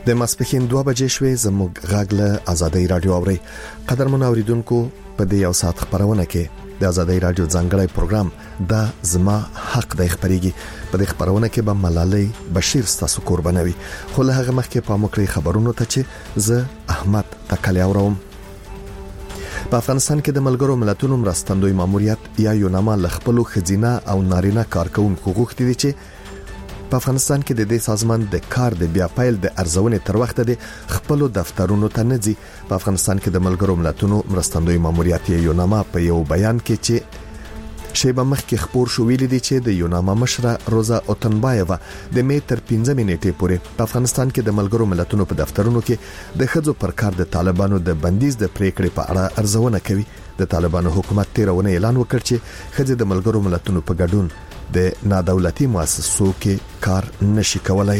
د ماسپښین 2 بجې شوې. زموږ غږ له آزادۍ رادیو اوري. قدرمن اوریدونکو، په دې یو ساعت خبرونه کې د آزادۍ رادیو ځانګړی پروګرام دا زما حق د خبريږي. په دې خبرونه کې به ملالۍ بشیر ستاسو قربانوي. خو له هغه مخکې په موکري خبرونو ته چې زه احمد تکلی اورم. په افغانستان کې د ملګرو ملتونو مرستندوی ماموریت یا یوناما لخپلو خزینه او نارینه کارکونکو غوښتي دي چې په افغانستان کې د دې سازمان د کار د بیا پیل د ارزونې تر وخت د خپل دفترونو ته نه ځي. په افغانستان کې د ملګرو ملتونو مرستندوی ماموریت یوناما په یو بیان کې چې شیبه مخکې خبر شو ویل دي چې د یوناما مشره روزا اوتنبایوا د می تر 15 نیټې پورې په افغانستان کې د ملګرو ملتونو په دفترونو کې د خځو پر کار د طالبانو د بندیز د پریکړې په اړه ارزونه کوي. د طالبانو حکومت تیرونه اعلان وکړ چې خځې د ملګرو ملتونو په ګډون د نادولتي مؤسسو کې کار نشي کولای.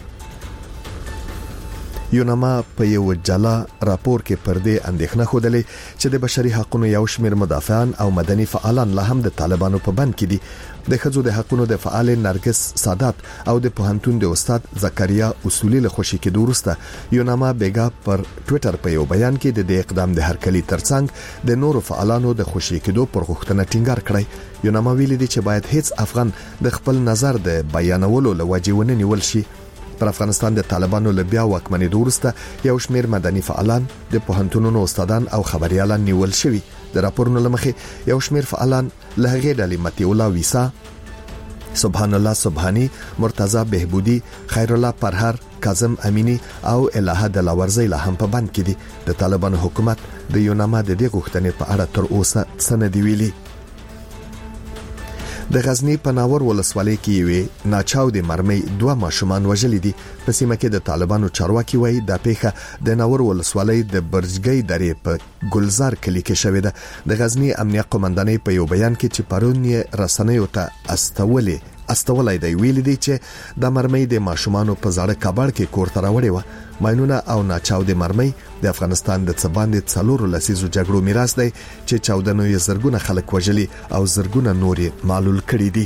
یوناما په یو جلا راپور کې پر دې اندېښنه خوده چې د بشري حقوقو یو شمېر مدافعان او مدني فعالان لا هم د طالبانو په بند کې دي. د خځو د حقوقو د فعال نرګس سادات او د پوهنتون د استاد زکریا اصولي له خوشي کې دورسته یوناما بیګا پر ټوئیټر په یو بیان کې د اقدام د هرکلی ترڅنګ د نورو فعالانو د خوشي کېدو پر غوښتنه ټینګار کړی. یوناما ویلي دي چې باید هیڅ افغان د خپل نظر د بیانولو لوجه ونه نیول شي. پر افغانستان د طالبانو له بیا واکمنۍ دورسته یو شمېر مدني فعالان د پوهنتونونو استادان او خبريالان نیول شوي. د راپورونو لمخې یو شمېر فعالان له هغې ډلې متي الله ویسا، سبحان الله سبحانی، مرتضی بهبودی، خیر الله پرهر، کاظم امینی او الهه دلاورزی له هم په بند کې دي. د طالبانو حکومت د یوناما د دې غوښتنې په اړه تر اوسه سند ویلي. د غزنی په ناور ولسوالۍ کې یوې ناچاو د مرمۍ 2 ماشومان وژل دي. په سیمه کې د طالبانو چارواکي وایي د پیښه د ناور ولسوالۍ د برجګۍ درې په ګلزار کلی کې شوې ده. د غزنی امنیه قومندانۍ په یو بیان کې چې پرون یې رسنیو ته استولای دی ویل دي چې د مرمۍ د ماشومانو په زړه کابل کې کورته راوړې و. ماینونه او ناچاو د مرمۍ د افغانستان د څباندې 4 لسیزو جګړو میراث دی چې 14 زرګونه خلک وژلي او زرګونه نورې معلول کړي دي.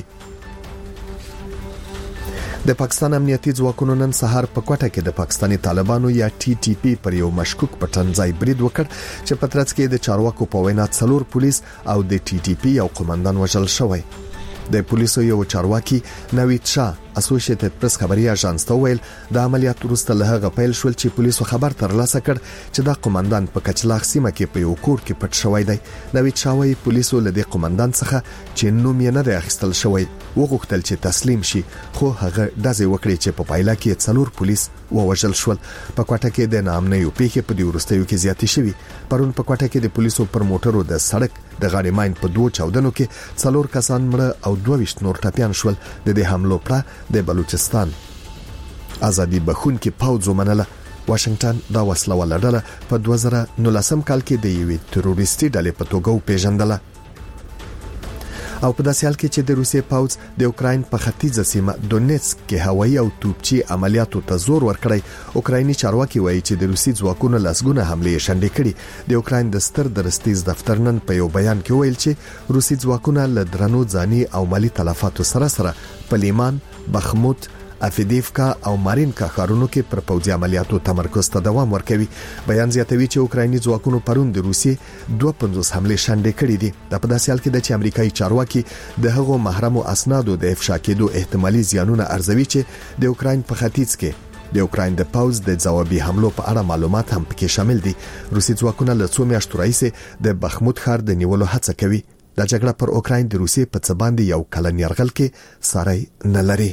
د پاکستان امنیتي ځواکونو نن سهار په کوټه کې د پاکستاني طالبانو یا ټي ټي پی پر یو مشکوک پټنځای برید وکړ چې په ترڅ کې د چارواکو په وینا 4 پولیس او د ټي ټي پی یو قومندان وژل شوی. د پولیسو یو چارواکي نوید شاه اسوسییټډ پریس خبري اژانس ته ویل د عملیات وروسته له هغه پیل شول چې پولیسو خبر ترلاسه کړ چې دا قومندان په کچلاغ سیمه کې په یو کور کې پټ شوی دی. نوید شاه وايي پولیسو له دې قومندان څخه چې نوم یې نه دی اخیستل شوی وغوښتل چې تسلیم شي، خو هغه داسې وکړي چې په پایله کې 4 پولیس ووژل شول. په کوټه کې د نامنیو پیښې په دې وروستیو کې زیاتې شوې. پرون په کوټه کې د پولیسو پر موټرو د سړک د غاړې ماین په 2 چاودنو کې 4 کسان مړه او 22 نور ټپيان شول. د دې حملو پر د بلوچستان ازادي بخون کې پاوځ ومنله. واشنگټن دا وسله ولډله په 2019 کال کې د یوې تروریستي ډلې په توګه پیژندله. او په داسې حال کې چې د روسیې پاوځ د اوکراین په ختیځه سیمه دونیتسک کې هوایي او توپچی عملیاتو ته زور ورکړی. اوکرایني چارواکي وایي چې د روسي ځواکونو لسګونه حملې شنډې کړي. د اوکراین د ستر درستیز دفتر نن په یو بیان کې ویل چې روسي ځواکونه له درنو ځاني او مالی تلفاتو سره په لیمان، بخموت، افیدیفکا او مارینکا ښارونو کې پر پوځي عملیاتو تمرکز ته دوام ورکوي. بیان زیاتوي چې اوکرایني ځواکونو پرون د روسیې 52 حملې شنډې کړې دي. د په داسې حال کې د امریکایي چارواکي د هغو محرمو اسنادو د افشا کېدو احتمالي زیانونه ارزوي چې د اوکراین په ختیځ کې د اوکراین د پاوځ د ځوابي حملو په اړه معلومات هم پکې شامل دي. روسي ځواکونه له 2 میاشتو راهیسې د بخموت ښار د نیولو هڅه کوي. د جګړه پر اوکراین د روسیې په څه باندې یو کلن یرغل کې ساري نه لري.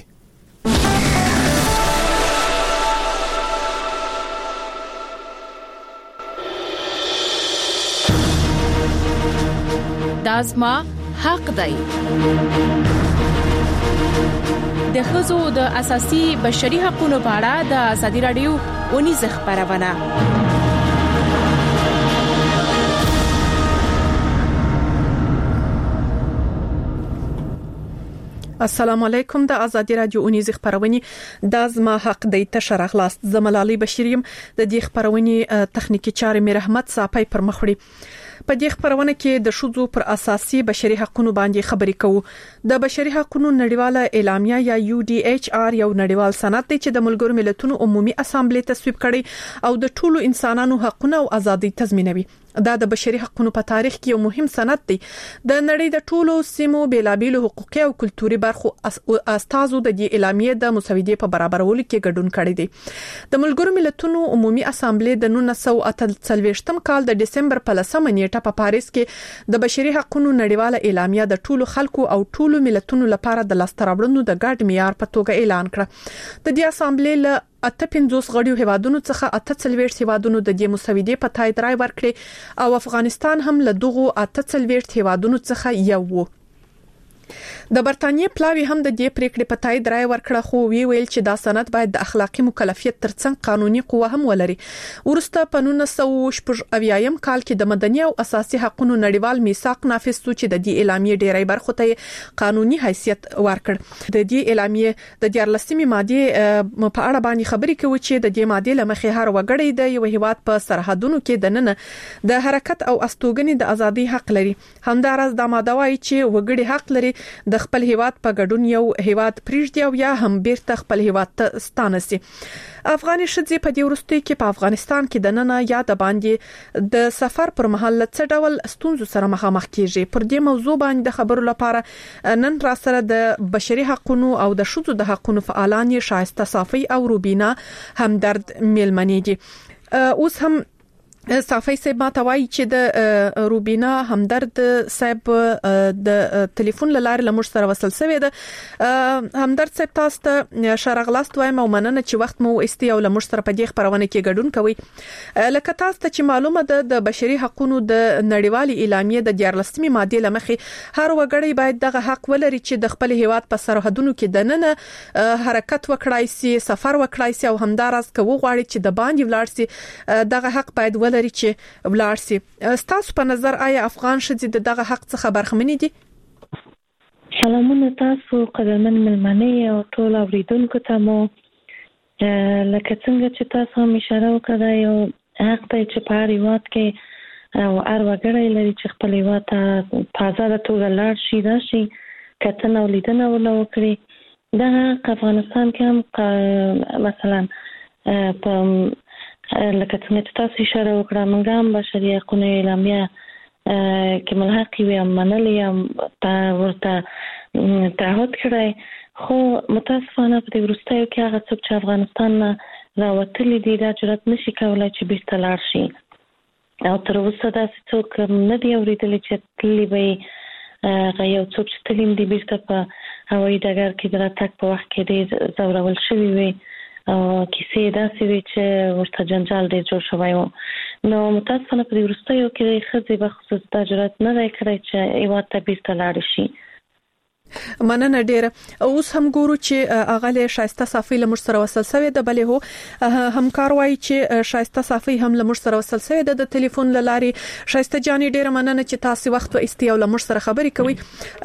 دازما حق دی. د ښځو د اساسي بشري حقوقو په اړه د ازادي رادیو ونیزه خبرونه. السلام علیکم. د ازادي رادیو اونیزه خبرونه د زما حق د تشرح خلاص زملالي بشریم د دې خبرونه تخنیکی چارې مې رحمت صاحب پر مخړي. په دې خبرونه کې د شذو پر اساسي بشري حقوقو باندې خبرې کوو. د بشري حقوقو نړیواله اعلامیه یا UDHR یو نړیوال سند دی چې د ملګرو ملتونو عمومي اسامبلې تصویب کړي او د ټولو انسانانو حقوقو او ازادي تضمینوي. دا د بشري حقوقو په تاریخ کې یو مهم سند دی. د نړۍ د ټولو سیمو بیلابېلو حقوقي او کلتوري برخو استازو د دې اعلامیې د مساوي په برابرولو کې ګډون کړی دی. د ملګرو ملتونو عمومي اسامبلې د 1948 کال د ډسمبر په 10 نیټه په پاریس کې د بشري حقوقو نړیواله اعلامیه د ټولو خلکو او ټولو ملتونو لپاره د لاستراوړنو د ګډ معیار په توګه اعلان کړ. د دې اسامبلې له 58 غړیو هیوادونو څخه 48 هیوادونو د دې مسودې په تایید رائے ورکړي او افغانستان هم له دغو 48 هیوادونو څخه یو و. د برتانیې پلاوی هم د دې پریکړې په تایید رائے ورکړه خو ویل چې دا سند باید د اخلاقی مکلفیت ترڅنګ قانوني قوه هم ولري. ورسته په 1980 کال کې د مدني او اساسي حقوقو نړیوال میثاق نافذ شو چې د دې اعلامیې ډیری برخو ته قانوني حیثیت ورکړ. د دې اعلامیې د 14مې ماده په اړه باندې خبرې کوي چې د دې ماده لمخې هر وګړی د یو هیواد په سرحدونو کې د نن د حرکت او استوګنې د ازادي حق لري. همدارس د ماده وايي چې وګړي حق لري د خپل هیواد په ګډون یو هیواد پریږدي او یا هم بیرته خپل هیواد ته ستانسي. افغاني شذې په دې وروستي کې په افغانستان کې د نن یا د باندې د سفر پر مهال څه ډول ستونزو سره مخامخ کیږي. پر دې موضوع باندې د خبرو لپاره نن را سره د بشري حقوقو او د شذو د حقوقو فعالان شایسته صافي او روبینا همدرد میلمنې دي. اوس هم صافي صاحب ما ته وایي چې د روبینا همدرد صاحب د ټلیفون لاره لمر سره وصل شوی ده. همدرد صاحب تاسو ته شرغلاست وایم او مننه چې وخت مو استي او لمر سره په دې خبرونه کې ګډون کوي. لکه تاسو ته چې معلومه ده د بشري حقوقو د نړیوالې اعلامیې د 14مې ماده لمخې هر وګړی باید دغه حق ولري چې د خپل هیواد په سرحدونو کې د نن حرکت وکړای شي، سفر وکړای شي او همدارس کوو غواړي چې د باندې ولاړ شي دغه حق باید لري چې ولاړ سي. تاسو په نظر آیا افغان شذې دغه حق څخه برخمنې دي؟ سلامونه تاسو قدرمن ملمنې او ټول اوریدونکو ته مو لکه څنګه چې تاسو هم اشاره وکړه یو حق دی چې په هر هیواد کې او هر وګړی لري چې خپل هیواد ته په آزاده توګه لاړ شي، راشي، کتنه او لیدنه وکړي. دغه افغانستان کې هم مثلا په لکه څنګه چې تاسو اشاره وکړه موږ هم بشري حقوقو اعلامیه کې ملحق یو منلې ورته تعهد کړی، خو متاسفانه په دې وروستیو کې هغه څوک چې افغانستان نه راوتلي دي دا جرأت نشي کولای چې بیرته لاړ شي او تر اوسه داسې څوک نه دی اورېدلی چې تللی به یو څوک چې تللی دی بیرته په هوایي ډګر کې د راتګ په وخت کې ډېر ځورول شوي وي او کیسې داسې وي چې ورته جنجال ډېر جوړ شوی و. نو متاسفانه په دې وروستیو کې ښځې بخصوص دا جرأت نه دی کړی چې هیواد ته بیرته لاړې شي. مننه ډیره. اوس هم ګورو چې اغله شایسته صافي لمر سره وصل شوی د بلې هو همکار وایي چې شایسته صافي هم لمر سره وصل شوی د ټلیفون لاري. شایسته جاني ډیره مننه چې تاسو وخت و استي او لمر سره خبرې کوي.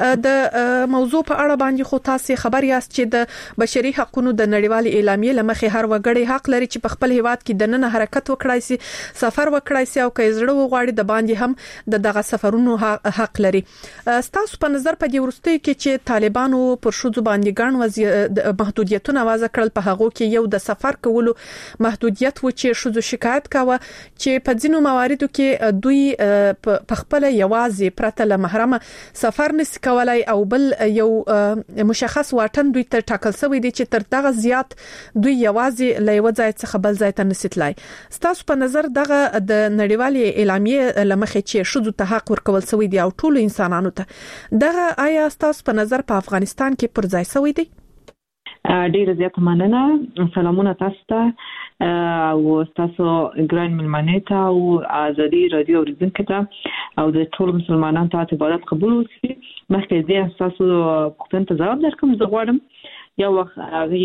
د موضوع په اړه باندې خو تاسو خبر یاست چې د بشري حقوقو د نړیوالې اعلامیې لمخې هر وګړی حق لري چې په خپل هیواد کې د نن حرکت وکړای شي، سفر وکړای شي او کې زړه وغواړي د باندې هم دغه سفرونو حق لري. تاسو په نظر په دې ورستي کې چې طالبانو پر شذو باندې ګڼ محدودیتونه وضع کړل، په هغه کې یو د سفر کولو محدودیت و چې شذو شکایت کاوه چې په ځینو مواردو کې دوی په خپل یوازې پرته له محرم سفر نشي کولای او بل یو مشخص واټن دوی ته ټاکل شوی دی چې تر دغه زیات دوی یوازې له یو ځای څخه بل ځای ته نشي تلای. تاسو په نظر دغه د نړیوالې اعلامیې لمخې چې شذو ته حق ورکول شوی دی او ټول انسانانو ته دغه آیا تاسو په نظر په افغانستان کې پر ځای شوی دی؟ ډیره زیاته مننه. سلامونه تاسو ته او تاسو ګران ملمنې ته او ازادي رادیو اوریدونکو ته او د ټول مسلمانانو ته عبادت قبول وکړي. مخکې دې تاسو پوښتنه ته ځواب درکوم. زه غواړم یو وخت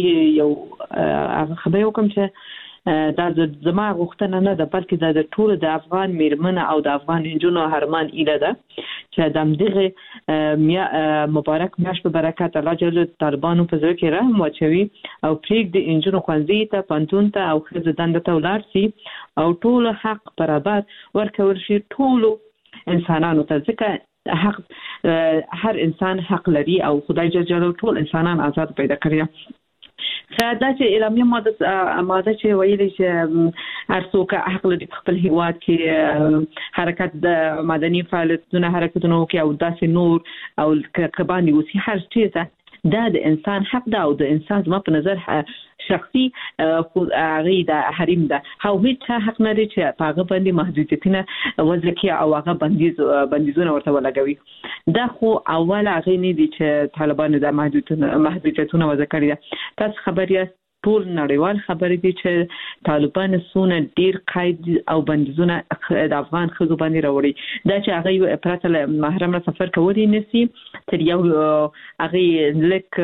هغه خبرې وکم چې دا زما غوښتنه نه ده بلکې د ټول د افغان میرمنه او د افغان انجونو هرمان ایله ده چې د دغه مبارک میاشت په برکت الله جل طالبانو په ځای کې رحم واچوي او پرېږدي انجونو ښوونځي ته، پوهنتون ته او ښځو دنده ته ولاړ شي او ټول حق برابر ورکول شي ټولو انسانانو ته، ځکه حق هر انسان حق لري او خدای جل جلاله ټول انسانان آزاد پیدا کړی. دا چې اعلامیه ماده چې ویلي چې هر څوک حق لري په خپل هیواد کې حرکت د مدني فعالیتونو حرکتونو کې او داسې نور او کباني اوسي هر چیزه دا د انسان حق ده او د انسان زما په نظر شخصي هغه د حریم ده. هیڅ حق نه لري چې په هغه باندې محدودیتونه وضع کړي او هغه بندیزونه ورته ولګوي. دا خو اول هغه نه دي چې طالبانو د محدودیتونه وضع کړي ده. تاسو خبر یاست ټول نړیوال خبرې دي چې طالبان سونه ډیر قید او بندیزونه د افغان خزو باندې راوړي. دا چې هغه پرته له محرم سفر کولی نسی تر یو هغه لک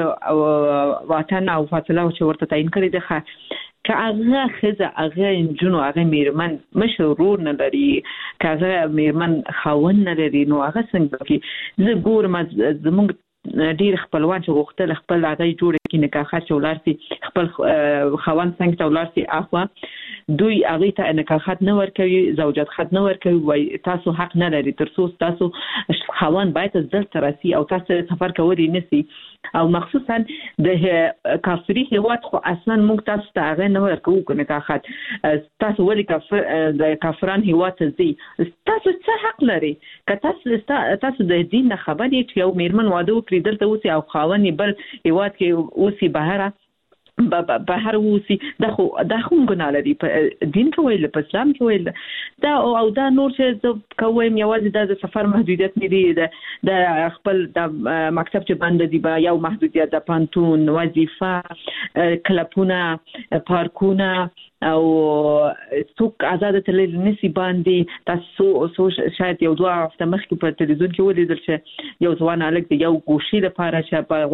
وطن او فاصله چې ورته تعین کړی ده که هغه خزه هغه جنو هغه میرمن مشرور نه لري، که هغه میرمن خاون نه لري، نو هغه څنګه کې زه ګورم زموږ ډیر خپلوان چې غوښتل خپل هغه جوړ کړي نکاح چولارسي خپل خوان څنګه چولارسي اخوا دوی هغه ته نکاحات نه ورکوي، زوجات خد نه ورکوي، وای تاسو حق نه لري تر څو تاسو خوان باید دلته راسي او تاسو سفر کولی نسی. او مخصوصا د کافری هیواد خو اصلا موږ تاسو ته هغه نه ورکوو نکاحات. تاسو ولې د کافران هیواد ته ځي؟ تاسو څه حق لري؟ که تاسو د دین نه خبر یې چې یو میرمن واده وکړي دلته اوسي او خاوند بل هیواد کې اوسي بهر اوسي، دا خو ګناه لري په دین کې ویل، په اسلام کې ویل. دا او دا نور چې کوم یوازې د سفر محدودیت نه دی، د خپل د مکتب چې باندې دی با یو محدودیت د پانتون وظیفه کلپونه پارکونه او څوک آزاد تلل نسی باندې. تاسو شاید یو دوه هفته مخکې په تلویزیون کې ولیدل چې یو ځوان هلک د یو ګوشي لپاره چې په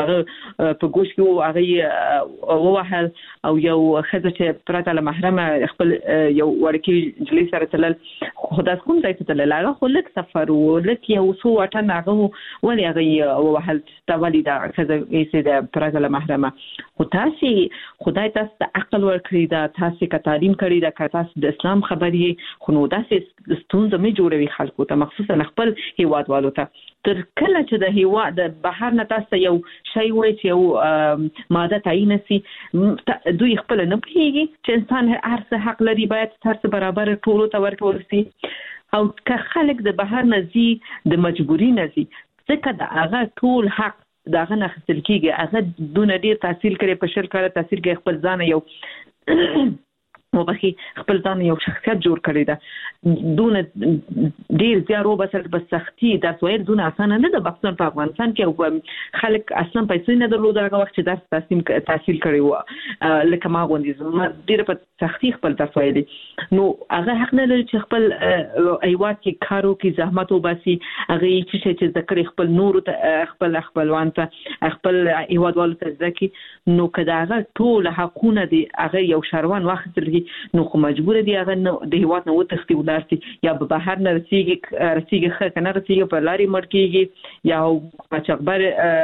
ګوش کې هغه ووهل او یو ښځه چې پرته له محرمه خپل یو وړکي نجلۍ سره تلل، خو دا کوم ځای ته تلل، هغه خو لږ سفر و، لږ یو څو واټن هغه ولې هغه ووهل ته ولې دا ښځه ایسې د پرته له محرمه. خو تاسې خدای تاسو ته عقل ورکړي ده، تاسو که تعلیم کړی ده، که تاسو د اسلام خبرې خو نو داسې ستونزه مې جوړوي خلکو ته، مخصوصا خپل هیوادوالو ته. تر کله چې د هیواد د بهر نه تاسو یو شی وایي چې یو ماده تعین شي، دوی خپل نه پوهیږي چې انسان هر څه حق لري، باید هر څه برابر ټولو ته ورکول شي. او که خلک د بهر نه ځي د مجبوري نه ځي، ځکه د هغه ټول حق داغه نه خپل کېږي. هغه دونه ډیر تحصیل کړي، په شل کاله تحصیل کې خپل ځان یو وبخي خپل ځان یو شخصیت جوړ کړی ده، دونه ډیر زیارو بسر په سختي درس ویل دونه اسانه نه ده. په افغانستان کې خلک اصلا پیسې نه درلود هغه وخت چې درس تحصیل کړی و، لکه ما غوندې ډیر په سختي خپل درس ویلي. نو هغه حق نه لري چې خپل هیواد کې کار وکړي، زحمت وباسي، هغه چې ذکر خپل نور ته خپلوان ته خپل هیوادوالو ته ځکه. نو کدا هغه ټول حقونه دي هغه یو شروان واخیستل نو خو مجبور دي هغه د هیواد نه وتښتي ولارسي، یا به بهر نه رسیږي ښه کنه رسیږي په لارې مړ کېږي، یا قاچاقبر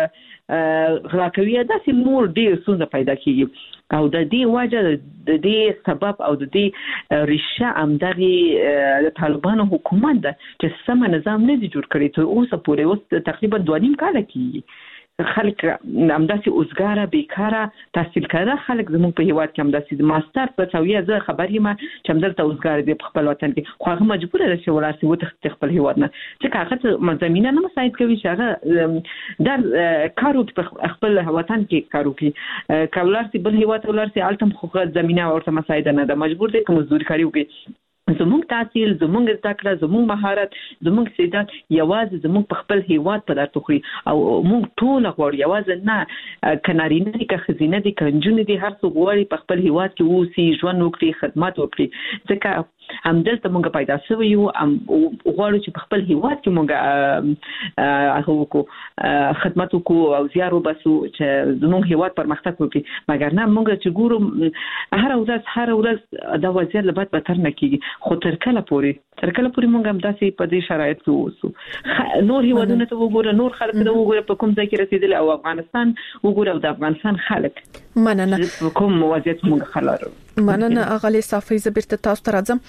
غلا کوي، داسې نور ډېر ستونزه پیدا کېږي. او د دې وجه د دې سبب او د دې ریشه همدغه د طالبانو حکومت ده چې سم نظام نه دی جوړ کړی. تر اوسه پورې اوس تقریبا 2.5 کاله کېږي خلک همداسې اوسګاره بیکاره تحصیل کړه خلک زموږ په هیواد کې همداسې ماستر په سویه زه خبر یم چې همدلته اوسګاره دي په خپل وطن کې، خو هغه مجبور ده چې ولاسي وتښتي خپل هیواد نه، چې هغه زمینه نه مساعد کوي چې هغه در کار وکړي په خپل وطن کې کار وکړي. که ولاسي بل هیواد ولاسي التم خو زمینه ورته مساعد نه ده، مجبور دي که مزدوري کوي وکړي. زموږ تحصیل، زموږ زده کړه، زموږ مهارت، زموږ استعداد یوازې زموږ په خپل هیواد په درته خوري. او موږ ټول غواړو یوازې نه که نارینه دي که ښځینه دي که نجونې دي، هر څوک غواړي په خپل هیواد کې اوسي، ژوند وکړي، خدمت وکړي. ځکه همدلته موږ پیدا شوي یو، غواړو چې په خپل هیواد کې موږ هغه وکړو، خدمت وکړو او زیار وباسو چې زموږ هیواد پرمختګ وکړي. مګر نه موږ چې ګورو هر ورځ دا وضعیت له بد بدتر نه کېږي. خو تر کله پورې موږ هم داسې په دې شرایط کې اوسو؟ نور هیوادونه ته وګوره، نور خلک ته وګوره په کوم ځای کې رسیدل، او افغانستان وګوره او د افغانستان خلک مننه کوم وضعیت موږ خلارو. مننه اغلی صافی زبرت تاسو ته راځم.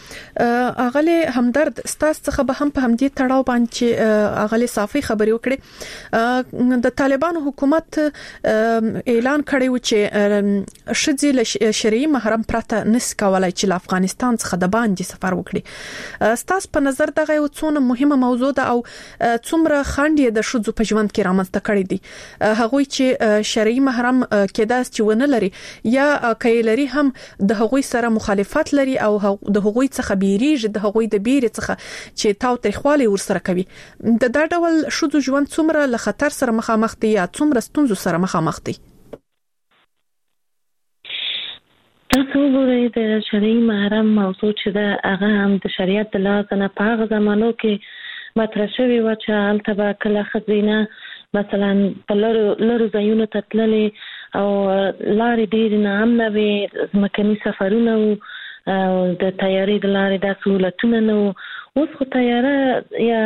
اغله همدرد ستاسو څخه به هم په همدې تړاو باندې اغله صافي خبرې وکړي د طالبانو حکومت اعلان کړی و چې شذ شرعي محرم پرته نس کولای چې افغانستان څخه د باندې سفر وکړي ستاسو په نظر دغه یو څونه مهمه موضوع ده او څومره خاندې د شذ په ژوند کې رامنځته کړی دي هغوی چې شرعي محرم کېداس چې ونه لري یا کایلری هم د هغوی سره مخالفت لري او د هغوی څخه بیریږي د هغوی د بیرې څخه چې تاو تریخوالی ورسره کوي د دا ډول شذ ژوند څومره له خطر سره مخامخ دي یا څومره ستونزو سره مخامخ دي تاسو وګورئ د شرعي محرم موضوع چې دا هغه هم د شریعت د لحاظه نه په هغه زمانو کې مطرح شوی و چې هلته به کله ښځینه مثلا په لرو ځایونو ته تللې او لارې ډېرې ناامنه وې ځمکني سفرونه او د طیارې د لارې دا سهولتونه نه وو اوس خو طیاره یا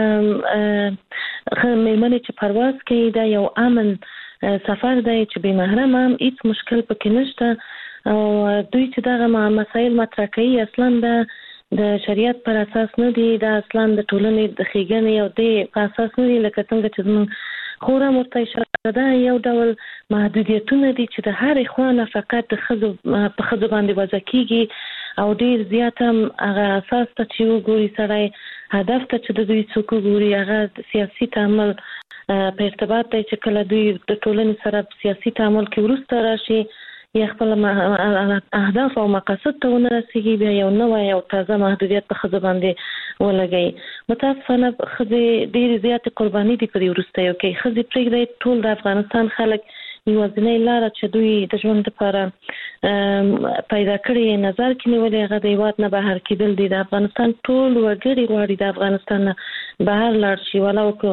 میرمنې چې پرواز کوي دا یو امن سفر دی چې بې محرم هم هیڅ مشکل پکې نشته او دوی چې دغه مسایل مطرح کوي اصلا د شریعت پر اساس نه دي دا اصلا د ټولنې د ښېګڼې او د په اساس نه دي لکه څنګه چې زموږ خورا مرته اشاره ده یو ډول محدودیتونه دي چې د هرې خوا نه فقط د ښځو په ښځو باندې وضع کیږي او ډیر زیات هم هغه اساس ته چې وګوري سړی هدف ته چې د دوی څوک وګوري هغه سیاسي تعامل په ارتباط دی چې کله دوی د ټولنې سره سیاسي تعامل کې وروسته راشي یا خپل اهداف او مقاصد ته ونه رسیږي بیا یو نوی او تازه محدودیت په ښځو باندې ولګي متاسفانه ښځې ډېرې زیاتې قرباني دي په دې وروستیو کې ښځې پرېږدئ ټول د افغانستان خلک یوازینۍ لاره چې دوی د ژوند لپاره پیدا کړې نظر کې نیولې هغه د هېواد نه بهر کېدل دي د افغانستان ټول وګړي غواړي د افغانستان نه بهر لاړ شي ولو که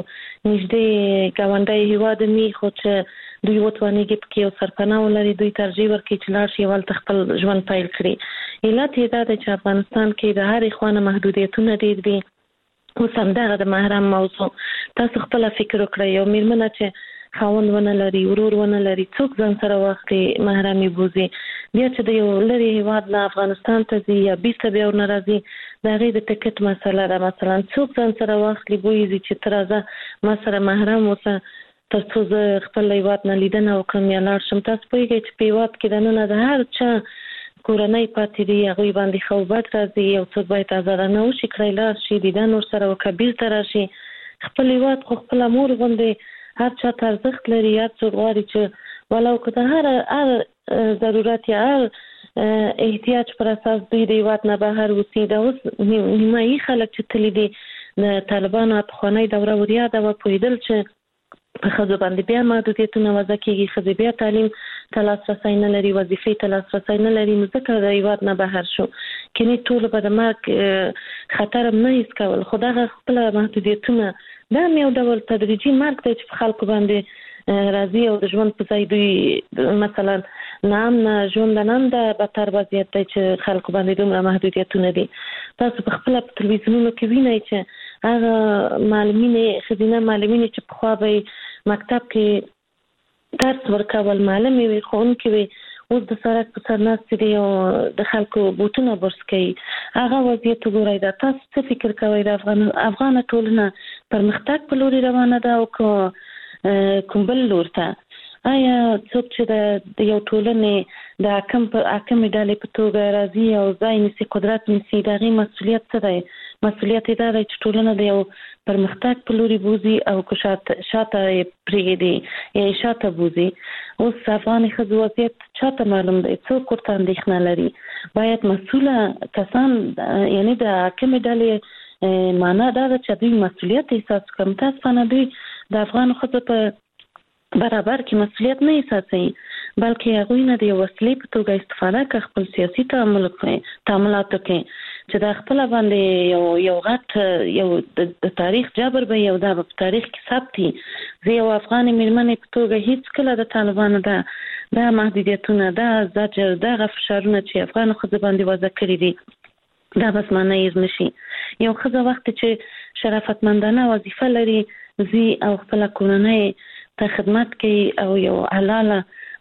نږدې ګاونډی هېواد وي خو چې دوی وتوانېږي پکې یو سرپناه ولري دوی ترجیح ورکړي چې لاړ شي هلته خپل ژوند پیل کړي علت یې دا دی چې افغانستان کې د هرې خوا نه محدودیتونه ډېر دي اوس همدغه د محرم موضوع تاسو خپله فکر وکړئ یو میرمنه چې خاوند ونه لري ورور ونه لري څوک ځان سره واخلي محرمي بوزي بیا چې د یو لرې هېواد نه افغانستان ته ځي یا بیرته بیا ورنه راځي د هغې د ټکټ مسله ده مثلا څوک ځان سره واخلي بویځي چې ته راځه ما سره محرم اوسه تر څو زه خپل هېواد نه لیدنه وکړم یا لاړ شم تاسو پوهېږئ چې په هېواد کې دننه د هر چا کورنۍ پاتې دي هغوی باندې ښه وبد راځي یو څوک باید ازادانه وشي کړی لاړ شي دیدن ورسره وکړه بیرته راشي خپل هېواد خو خپله مور غوندې هر چا ته ارزښت لري هر څوک غواړي چې ولو که د هر ضرورت یا هر احتیاج پر اساس دوی د هېواد نه بهر اوسي دا اوس نیمایي خلک چې تللي دي د طالبانو پخوانۍ دوره وریاده وه پوهېدل چې په ښځو باندې بیا محدودیتونه وضع کېږي ښځې بیا تعلیم ته لاسرسی نه لري وظیفې ته لاسرسی نه لري نو ځکه د هېواد نه بهر شو کنې ټولو به د مرګ خطر هم نه هېڅ کول خو دغه خپله محدودیتونه دا هم یو ډول تدریجي مرګ دی چې په خلکو باندې راځي او د ژوند په ځای دوی مثلا ناامنه ژوند هم د بدتر وضعیت دی چې خلکو باندې دومره محدودیتونه دي تاسو په خپله په تلویزیونونو کې وینئ چې هغه معلمینې ښځینه معلمینې چې پخوا به مکتب کې درس ورکول معلمې وي ښوونکې وي اوس د سړک په سر ناستې دي او د خلکو بوټونه برس کوي هغه وضعیت وګورئ دا تاسو څه فکر کوئ د افغانه ټولنه پرمختګ په لوري روانه ده او که کوم بل لور ته آیا څوک چې د یو ټولنې د حاکمې ډلې په توګه راځي او ځای نیسي قدرت نیسي د هغې مسؤلیت څه دی مسؤلیت یې دا دی چې ټولنه د یو پرمختګ په لوري بوزي او که شاته یې پرېږدي یا یې شاته بوزي اوس افغانې ښځو وضعیت چاته معلوم دی څوک ورته اندېښنه لري باید مسؤله کسان یعنې د حاکمې ډلې معنا دا ده چې دوی مسؤلیت احساس کړي متاسفانه دوی د افغانو ښځو په برابر کې مسؤلیت نه احساسوي بلکې هغوی نه د یو وسیلې په توګه استفاده کوي خپل سیاسي تعاملاتو کې چې دا خپله باندې یو غټ یو د تاریخ جبر به یو دا په تاریخ کې ثبت وي زه یو افغانې مېرمنې په توګه هېڅکله د طالبانو دا محدودیتونه دا زجر دغه فشارونه چې افغانو ښځو باندې وضع کړي دي دا بس معنی هېر نه شي یو ښځه وخت چې شرافتمندانه وظیفه لري ځي او خپله کورنۍ ته خدمت کوي او یو حلاله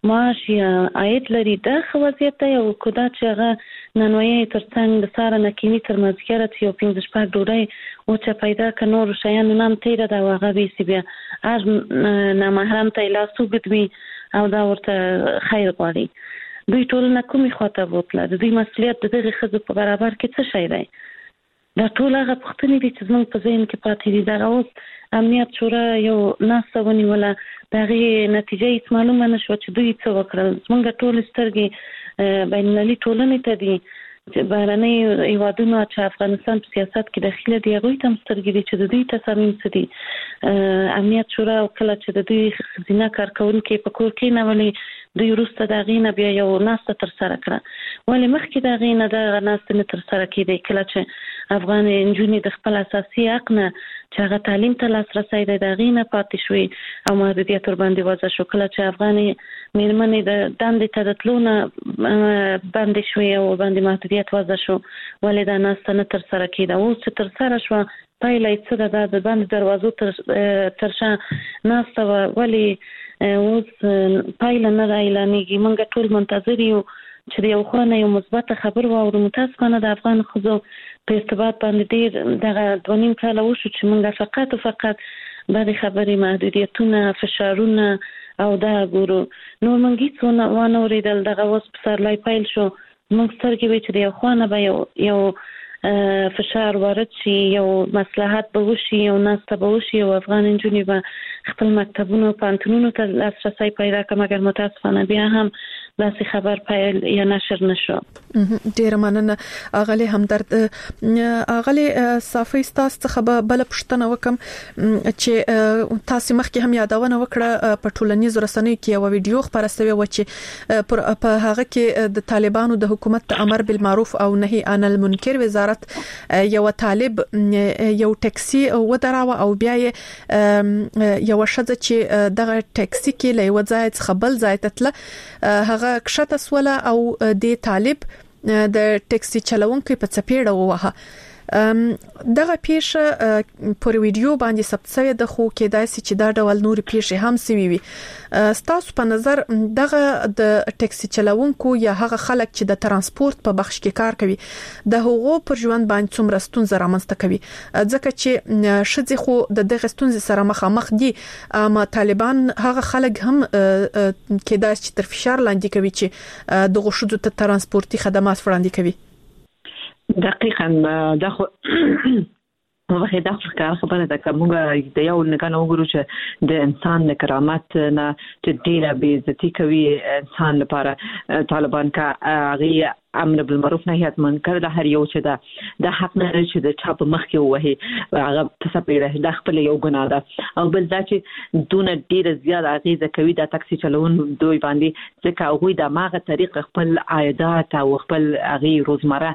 معاش یا عاید لري دا وضعیت دی او کدا چې هغه ننوي ترڅنګ د ساره نکینی تر مزګره ته یو 15 پاک ډوډۍ او چې پیدا ک نور شیان نام تیر دا هغه به بیا هر نامحرم ته لاسو بدوي او دا ورته خیر غواړي دوی ټول نه کومي خاطر وکړه د دې مسؤلیت د دغه خزو په برابر کې څه شي دی دا ټول هغه پختنې دي چې زموږ په ذهن کې پاتې دي دا اوس امنیت شورا یو ناسونی ولا دغه نتیجه هیڅ معلومه نشو چې دوی څه وکړل زموږ ټول سترګې بین المللي ټولنې ته دي چې بهرنۍ هیوادونو چې افغانستان په سیاست کې داخله دي هغوی ته هم سترګې دي چې د دوی تصامیم څه دي امنیت شورا کله چې د دوی ښځینه کارکوونکي په کور کې نولې دوی وروسته د هغې نه بیا یو ناسته ترسره کړه ولې مخکې د هغې نه دغه ناسته نه ترسره کېدی کله چې افغان نجونې د خپل اساسي حق نه چې هغه تعلیم ته لاسرسی دی د هغې نه پاتې شوې او محدودیت ورباندې وضع شو کله چې افغانې مېرمنې د دندې ته د تلو نه بندې شوې او ورباندې محدودیت وضع شو ولې دا ناسته نه ترسره کېده اوس چې ترسره شوه پایله یې څه ده د باندې دروازو تر شا ناسته وه ولې اوس پایله نه اعلانېږي موږ ټول منتظر یو چې د یو خوا نه یو مثبته خبر واورو متاسفانه د افغان ښځو په ارتباط باندې ډېر دغه 2.5 کاله وشو چې موږ فقط بدې خبرې محدودیتونه فشارونه او دا ګورو نو موږ هیڅ ونه اورېدل دغه اوس پسرلی پیل شو موږ سترګې وې چې د یو خوا نه به یو فشار وارد شي یو مصلحت به وشي یو ناسته به وشي او افغان نجونې به خپل مکتبونو پوهنتونونو ته لاسرسی پیدا کړي مګر متاسفانه بیا هم داسې خبر پیل یا نشر نشو ډېره مننه اغلی همدرد اغلی صافی ستاسو څخه بل پښتنه وکم چې تاسو مخکې هم یادونه وکړه په ټولنیزو رسنیو کې یو ویډیو خبره شوی و چې په هغه کې د طالبانو د حکومت د امر بالمعروف او نهي عن المنکر وزارت یو طالب یو ټاکسي ودراوه او بیا یو شذ چې دغه ټاکسي کې له وځای څخه بل ځای ته تل هغه کښته سوله او د طالب د ټاکسي چلوونکو په چپیړه ووهه دغه پیښه پر ویډیو باندې ثبت شوی د خو کې داسې چې دا ډول نور پیښې هم سوي وي ستاسو په نظر دغه د ټاکسي چلوونکو یا هغه خلک چې د ترانسپورت په بخش کې کار کوي د هغو پر ژوند باندې څومره ستونزې رامنځته کوي ځکه چې شذ خو د دغه ستونزې سره مخامخ دي اما طالبان هغه خلک هم کې دا چې تر فشار لاندې کوي چې دغه شذ ته ترانسپورتي خدمات وړاندې کوي دقیقاً دا خو وغه دا خبره ده کومه د یو نگاه وګورو چې د انسان د کرامت نه چې ډیره بې عزتي کوي انسان لپاره طالبان کا هغه امر بالمعروف نهي عن المنکر د هر یو چې دا حق نه لري چې د چا په مخ کې وهي هغه تسپیره د خپل یو ګناه ده او بل دا چې دونه ډیره زیات اغیزه کوي د ټاکسي چلون دوی باندې ځکه هغه د ماغه طریق خپل عایدات او خپل هغه روزمره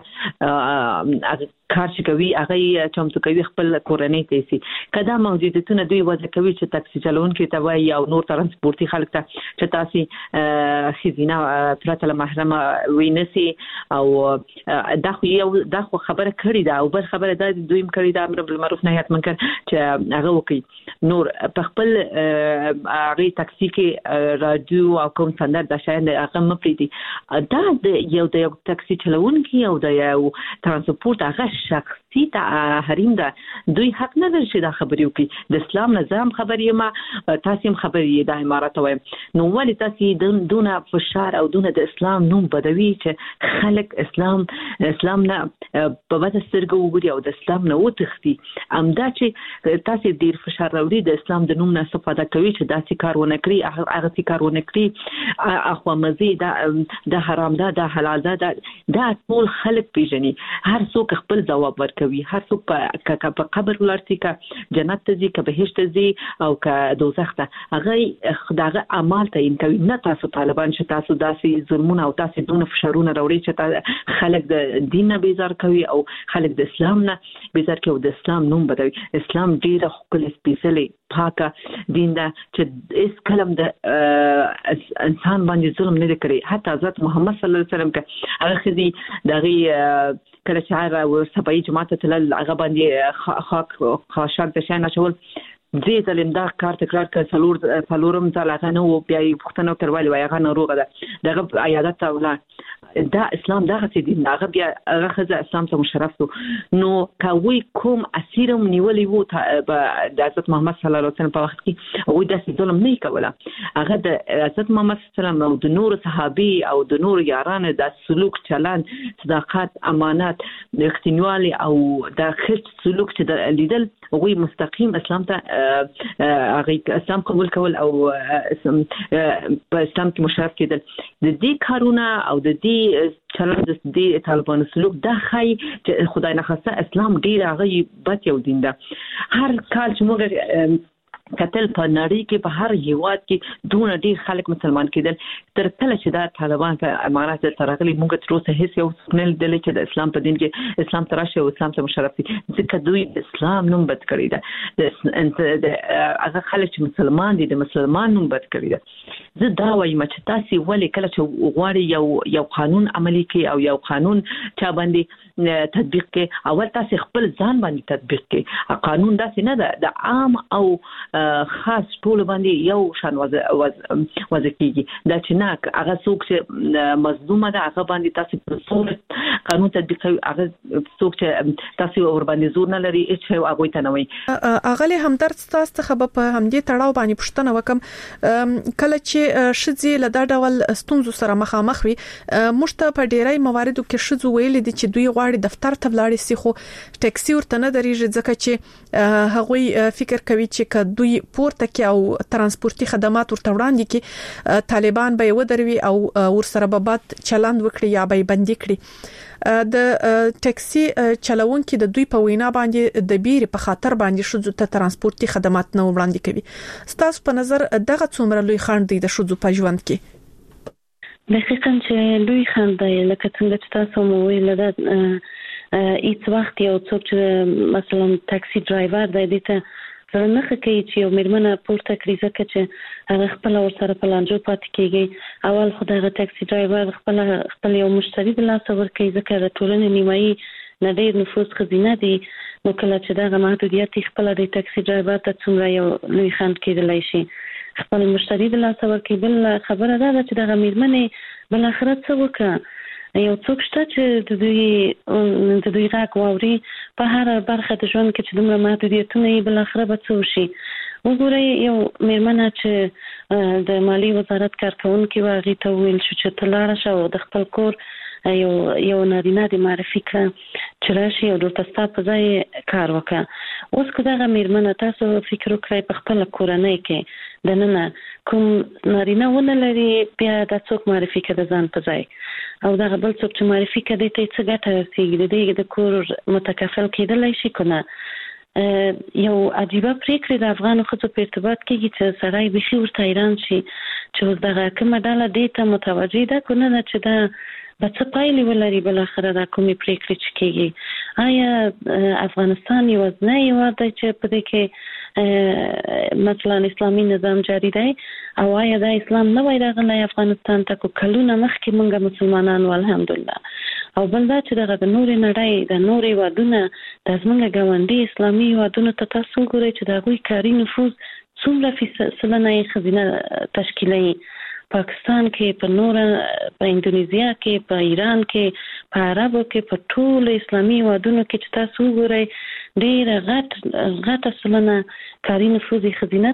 کار چې کوي هغه چمتو کوي خپل کورنۍ ته سي کدا موجودتونه دوی وځي کوي چې ټاکسي چلون کې ته وایي او نور ترانسپورتي خلک ته چې تاسو خزینه پرته محرمه وینسي او دا خو خبره کړی دا او بل خبره دا دویم کړی دا امر بالمعروف نهي عن المنکر چې هغه وکي نور په خپل هغه ټاکسي کې رادیو او کوم سندر د شاین هغه مفریدي دا یو ټاکسي چلوونکی او د یو ترانسپورت هغه شخصي حریم ده دوی حق نه لري چې دا خبرې وکړي د اسلام نظام خبرې ما تاسو خبرې د امارات وایم نو ولې تاسو دونه فشار او دونه د اسلام نوم بدوي چې خلک اسلام نه په واسه سترګو وګوري او د اسلام نه وتښتي امدا چې تاسو ډیر فشار راوړي د اسلام د نوم نه استفاده کوي چې داسې کار ونه کړی هغه کار ونه کړی اخو مزید د حرام ده د حلال ده دا ټول خلک پیژني هر څوک خپل جواب ورکوي هر څوک په قبر ولرتي کا جنت ته ځي کا بهشت ته ځي او کا دوزخ ته هغه خدای اعمال ته کوي نه تاسو طالبان چې تاسو داسې ظلمونه او تاسو دونه فشارونه راوړي چې خلک د دین نه بیزار کوي او خلک د اسلام نه بیزار کوي او د اسلام نوم بدوي اسلام ډیره خپل سپیشلی پاکه دین ده چې اس کلم د انسان باندې ظلم نه کړی حتی حضرت محمد صلی الله علیه وسلم که هغه خدي دغه کله چې هغه سبای جماعت ته هغه باندې خاک خاشاک د شان اچول دې ځلم دا کار تکرار کړ څلورم ځل هغه نو بیا یې پوښتنه وکړه ولې وایي هغه ناروغه ده دغه عیادت ته ولاړ دا اسلام دغه څه دي هغه بیا هغه ښځه اسلام ته مشرف شو نو کوي کوم اسیرم نیولې وو د حضرت محمد صلی الله علیه وسلم په وخت کې هغوی داسې ظلم نه کوله هغه د حضرت محمد صلی الله علیه وسلم او د نور صحابي او د نور یارانو د سلوک چلند صداقت امانت رښتینولي او د ښه سلوک چې لیدل هغوی مستقیم اسلام ته هغه اسلام قبول کول او په اسلام کې مشرف کېدل د دې کارونه او د دې چلند د دې طالبانو سلوک دا خای چې خدای نخواسته اسلام ډیر هغه بد یو دین ده هر کال چې موږ کتل په نړۍ کې په هر هیواد کې دونه ډیر خلک مسلمان کېدل تر کله چې دا طالبان په امارات ته راغلي موږ تر اوسه هیڅ یو څه نه لیدل چې د اسلام په دین کې اسلام تراشه او اسلام ته مشرف دي ځکه دوی اسلام نوم بد کړی ده د هغه خلک چې مسلمان دي د مسلمان نوم بد کړی ده زه دا وایم چې تاسو ولې کله چې غواړي یو قانون عملی کې او یو قانون چا باندې تطبیق کې اول تاسو خپل ځان باندې تطبیق کې قانون داسې نه ده د عام او خاص ټول باندې یو شان وضع کیږي دا چې نه هغه څوک چې مظلومه ده هغه باندې تاسو په څور قانون تطبیق کوي هغه څوک چې تاسو ور باندې زور نه لري چې هغه ته نه وي اغلی همدرد تاسو ته خبر په همدې تړاو باندې پوښتنه وکم کله چې شذي له دا ډول ستونزو سره مخامخ وي مشته په ډیری مواردو کې شذو ویل دي چې دوی غواړي دفتر ته ولاړ شي خو ټاکسي ورته نه درېږي ځکه چې هغوی فکر کوي چې دوی پورته کې او ترانسپورتي خدمات ورته وړاندې کې طالبان به ودروي او ورسره به بد چلند وکړي یا به بندي کړي د ټاکسي چلوونکو د دوی په وینا باندې د بیرې په خاطر باندې شذو ته ترانسپورتي خدمات نه وړاندې کوي ستاسو په نظر دغه څومره لوی خنډ دی د شذو په ژوند کې دقیقاً چې لوی خنډ دی لکه څنګه چې تاسو مو ویل دا هیڅ وخت یو څوک چې مثلا ټاکسي ډرایور دی دته زه نه کوي چې یو میرمنه پورته کړی ځکه چې هغه خپل ور سره په لانجو پاتې کیږي اول خدای غو ټاکسي ډرایور خپل یو مشتری بل څه ور کوي ځکه د ټولنې نیمایي نه ډیر نفوذ خزینه دي نو کله چې دا محدودیت خپل د ټاکسي ډرایور ته څومره یو لوی خنډ کېدلی شي خپل مشتری بل څه ور کوي بل خبره ده چې دا میرمنه بل اخرت څه وکړه یو څوک شته چې د دوی راک واوري په هر برخه د ژوند کې چې دومره محدودیتونه یې بل اخره به څه وشي وګورئ یو میرمنه چې د مالی وزارت کارکونکو هغې ته وویل شو چې ته لاړه شه او د خپل کور یو نارینه د معرفي کړه چې راشي او دلته ستا په ځای کار وکړه اوس که دغه میرمنه تاسو فکر وکړئ په خپله کورنۍ کې دننه کوم نارینه ونه لري بیا دا څوک معرفي کړه ځان په ځای او دغه بل څوک چې معرفي کړه دې ته څه ګټه رسېږي د دې د کور متکفل کېدلی شي که نه یو عجیبه پریکړې د افغانو ښځو په ارتباط کېږي چې سړی بیخي ورته حیران شي چې اوس دغه کومه ډله دې ته متوجه ده که نه ده چې دا به څه پایلې ولري بالاخره دا کومې پریکړې چې کېږي آیا افغانستان یوازینی هېواد دی چې په دې کې مثلا اسلامي نظام جاری دی او آیا دا اسلام نه وای راغلی افغانستان ته کو کلونه مخکې موږ مسلمانانو الحمدلله او بل دا چې دغه د نورې نړۍ د نورې هېوادونه د زموږ ګاونډي اسلامي هېوادونو ته تاسو وګورئ چې د هغوی کاري نفوذ څومره سلنه یې ښځینه تشکیلوي پاکستان کې په نوره په اندونیزیا کې په ایران کې په عربو کې په ټول اسلامي هېوادونو کې چې تاسو وګورئ ډېره غټه سلنه کاري نفوذ یې ښځینه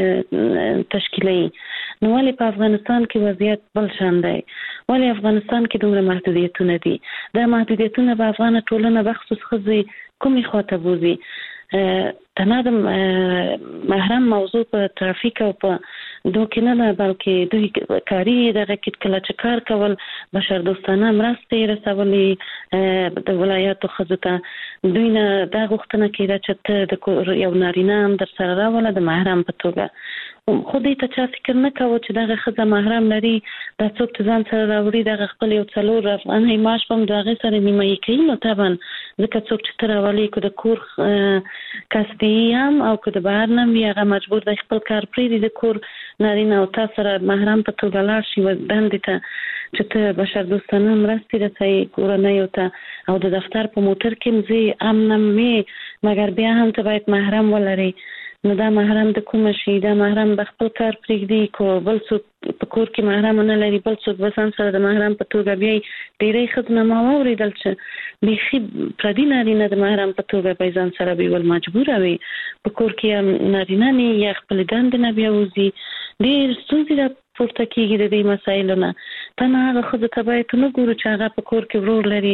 تشکیلوي نو ولې په افغانستان کې وضعیت بل شان دی ولې افغانستان کې دومره محدودیتونه دي دا محدودیتونه به افغانه ټولنه بخصوص ښځې کومې خواته بوځي تنها د محرم موضوع په ترافیک او په دوی نه ده بلکې دوی کاري دغه کې کله چې کار کول بشردوستانه مرستې رسولې د ولایاتو ښځو ته دوی نه دا غوښتنه کېده چې ته د یو نارینه هم در سره راوله د محرم په توګه خو دې ته چا فکر نه کوه چې دغه ښځه محرم لري دا څوک چې ځان سره راوړي دغه خپل یو 4 افغانۍ معاش به هم د هغې سره نیمایي کوي نو طبعا ځکه څوک چې ته راولې که د کور کسبي هم او که د بهر نه وي هغه مجبور دی خپل کار پرېږدي د کور نارینه او تا سره محرم په توګه لاړ شي دندې ته چې ته بشردوستانه مرستې رسوي کورنیو ته او د دفتر په موټر کې هم ځې امن هم وي مګر بیا هم ته باید محرم ولري نو دا محرم د کوم شي دا محرم خپل کار پرېږدي کو بل څوک په کور کې محرم نه لري بل څوک وسان سره د محرم په توګه بیا ډېرې خدمه ما اوریدل چې بيخي پردي نارینه د محرم په توګه په ځان سره به ول مجبور وي په کور کې نارینه نه یا خپل دند نه بیا وزي ډېر ستونزې پورته کېږي د دې مسایلو نه ته نه هغه خو د باید نه ګورو چې هغه په کور کې ورور لري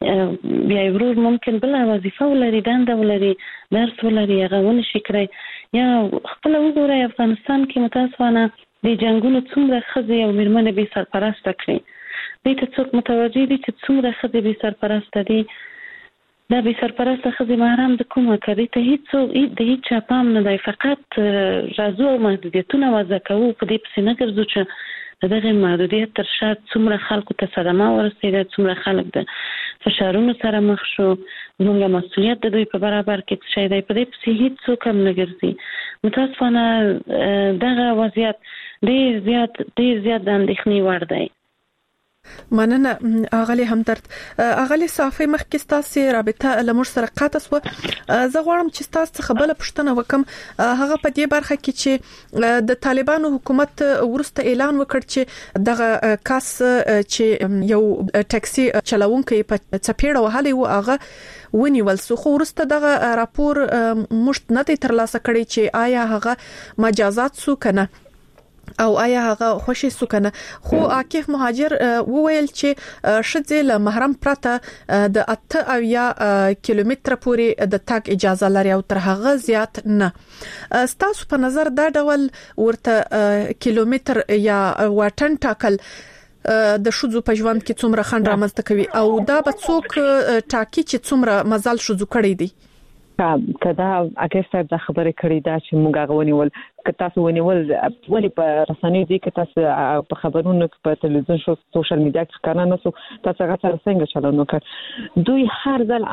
بیا ورور ممکن بل وظیفه ولري دنده ولري درس ولري هغه ونه شي کړی یا خپل وګورئ افغانستان کې متاسفانه د جنگونو څومره ښځې او مېرمنې بې سرپرسته کړي دې ته څوک متوجه دي چې څومره ښځې بې سرپرسته دي دا بې سرپرسته ښځې محرم د کومه کوي ته هیڅ د هیڅ پام نه دی فقط راځو او محدودیتونه وضع کوو په دې پسې نه ګرځو چې دغه محدودیت تر شا څومره خلکو ته صدمه ورسېده څومره خلک د فشارونو سره مخ شو زموږ مسؤلیت د دوی په برابر کې څه دی په دې پسې هیڅ څوک هم نه ګرځي متاسفانه دغه وضعیت ډېر زیات د اندېښنې وړ دی مننه اغلی همدرد اغلی صافي مخکې تاسو رابطه لمر سره قاطع سو زه غواړم چې تاسو خبره پښتنه وکم هغه په دې برخه کې چې د طالبانو حکومت ورسته اعلان وکړ چې دغه کاس چې یو ټاکسي چلوونکی په چپیړه وهلې و هغه ونیول سو خو ورسته دغه راپور مشت نه ترلاسه کړي چې آیا هغه مجازات سو کنه او آیا هغه خوشي سکنه خو عاکف مهاجر وویل چې شذ له محرم پرته د 8 او یا کیلومتر پورې د تاګ اجازه لري او تر هغه زیات نه ستاسو په نظر دا ډول ورته کیلومتر یا واټن ټاکل د شذو په ژوند کې څومره خنډ رامنځته کوي او دا به څوک ټاکي چې څومره مزال شذو کړی دی کدا اګه صاحب دا خبره کړې ده چې موږ غونیول که تاسو ونیول ولې په رسنیو دي که تاسو په خبرونو په تلویزیون شو سوشل میډیا کې ښکارا نه سو تاسو هغه سره څنګه چلند وکړ دوی هر ځل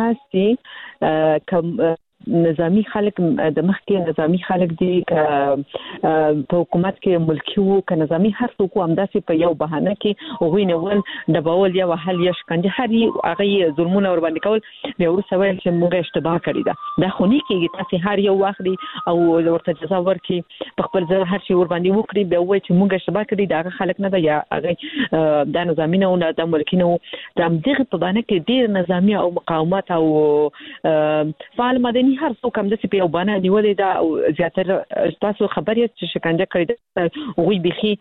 امداسي کوم نظامی خلک د مخکې نظامی خلک دي په حکومت کې ملکی وو ک نظامی هر څوک امداسي په یو بهانه کې وغوی نه ول د باول یا وحل یا شکنجه هر هغه ظلمونه ور باندې کول نو ورسوي چې موږ اشتباه کړی ده د خونی کې تاسو هر یو واخلي او ورته جزا ورکړي په خپل ځای هر شي ور باندې وکړي به وای چې موږ اشتباه کړی دا خلک نه ده یا هغه د نظامی نه او د ملکی نه د امدغه په باندې کې ډیر نظامی او مقاومت او فعال مدني هر څوک هم د سی په باندې نیولې دا او زیاتره تاسو خبرې چې شکنجه کړی وي بخي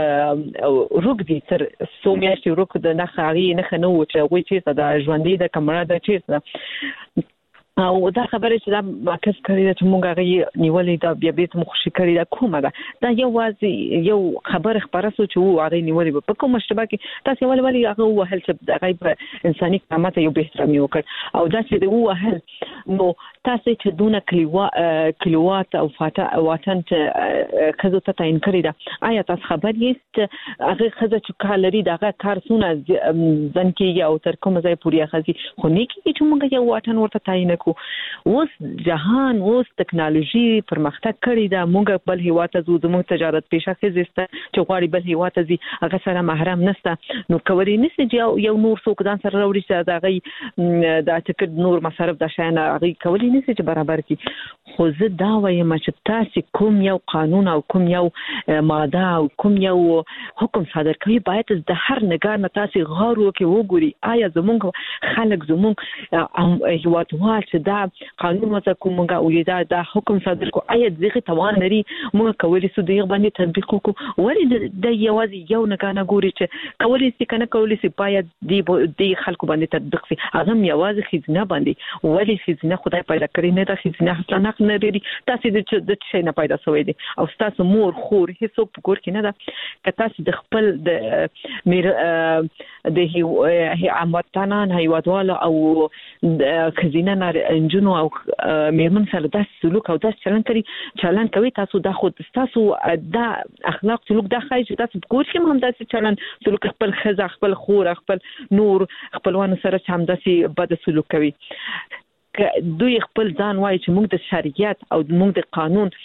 روګ دي تر سومیاشتي روګ د نخاري نه خنو چې وي چې دا ژوندۍ د کمره د چیرته او دا خبره چې دا ماکس کړی چې مونږ هغه نیولې دا بیا به مو خوشی کړی دا کومه ده دا یو خبر خبره سو چې وو هغه نیولې په کوم شتبه کې تاسو ولې هغه وهل چې د غیب انساني کرامت یو به احترام وکړ او دا چې وو وهل نو تاسو چې دونه کیلووات او واتن ته خزو ته تعین کړی دا آیا تاسو خبر یې هغه خزه چې کالري دغه کارسونه ځن کې او تر کوم ځای پورې خزي خو نه کې چې مونږ یو واتن ورته تعین اوس جهان اوس ټکنالوژي پرمختګ کړی دا موږ بل هیوا ته زو زموږ تجارت پیشه خزسته چې غواړي بل هیوا ته زی هغه سره محرم نسته نو کوي نسي یو نور څوک ځان سره راوړي چې دا غي دا ټکټ نور مصرف د شان هغه کوي نسي چې برابر کی خو زه دا وایم چې تاسو کوم یو قانون او کوم یو ماده او کوم یو حکم صادر کوي باید د هر نگاه نه تاسو غواړو کې وګوري آیا زموږ خلک زموږ هیوادوال دا قانون وځه کومه او دا حکم صادر کو آیا دغه توان لري موږ کولی سو دغه باندې تطبیق وکړو ولې د یوازې یو نه کنه ګوري چې کولی سي کنه کولی سي باید دی خلکو باندې تطبیق سي اعظم یوازې خزینه باندې ولې خزینه خدای پیدا کړی نه د خزینه حسناک نه لري تاسو د څه نه پیدا شوی دي او تاسو مور خور هیڅ په کور کې نه ده که تاسو د خپل د میر د عامتانان هیوادوال او خزینه نه انجنو او میرمن سره د سلوک او د چلن کوي تاسو د خود تاسو د اخلاق سلوک د خای چې تاسو کوم هم د چلن سلوک خپل خزه خپل خور خپل نور خپلوان سره هم د بد سلوک کوي دوی خپل ځان وایي چې موږ د شریعت او موږ د قانون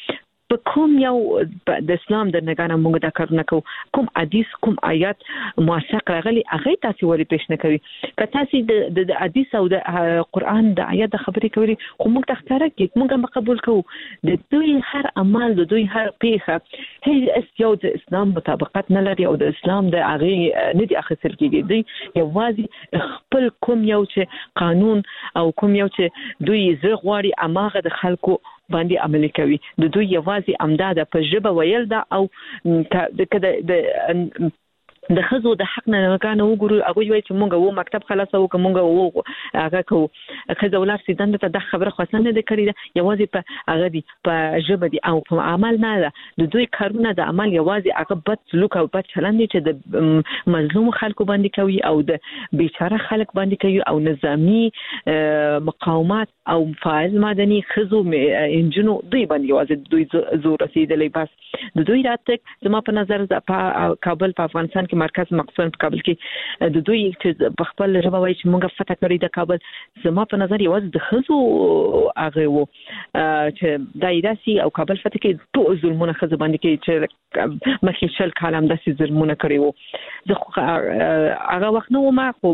په کوم یو د اسلام د نگانه موږ دا کار نه کوو کوم حدیث کوم آیات موثق راغلي هغه تاسو ولې پیش نه کوي که تاسو د حدیث او د قران د آیات خبرې کوي خو موږ تختاره کې موږ هم قبول کوو د دوی هر عمل د دوی هر پیښه هیڅ یو د اسلام مطابقت نه لري او د اسلام د هغه نه دي اخیستل کېږي دوی یوازې خپل کوم یو چې قانون او کوم یو چې دوی زړه غواړي اماغه د خلکو باندې عملي کوي د دوی یوازې امداد په ژبه ویل دا او د خزو د حق نه کانه وګورو هغه وایي چې مونږ وو مکتب خلاصو کومګه وو هغه کو خزو ولر سیدند ته د خبره خاصه نه کړی دا یوازې په هغه دي په ژبه دي او په عمل نه ده د دوی کارونه د عمل یوازې هغه بد سلوک او بد چلند چې د مظلوم خلکو باندې کوي او د بیچاره خلک باندې کوي او نظامی مقاومت او فاعل مدني خزو انجنو دوی باندې یوازې دوی زور رسیدلې بس د دوی راتګ زما په نظر په کابل په افغانستان کې مرکز مقصد په کابل کې د دوی چې په خپل ژبه وایي چې موږ فتح کړی د کابل زما په نظر یوازې د خزو هغه وو چې دایراسي او کابل فتح کې ټول ظلمونه خزو باندې کې چې مخکې شل کالم داسې ظلمونه کړی وو زه هغه وخت نو ما خو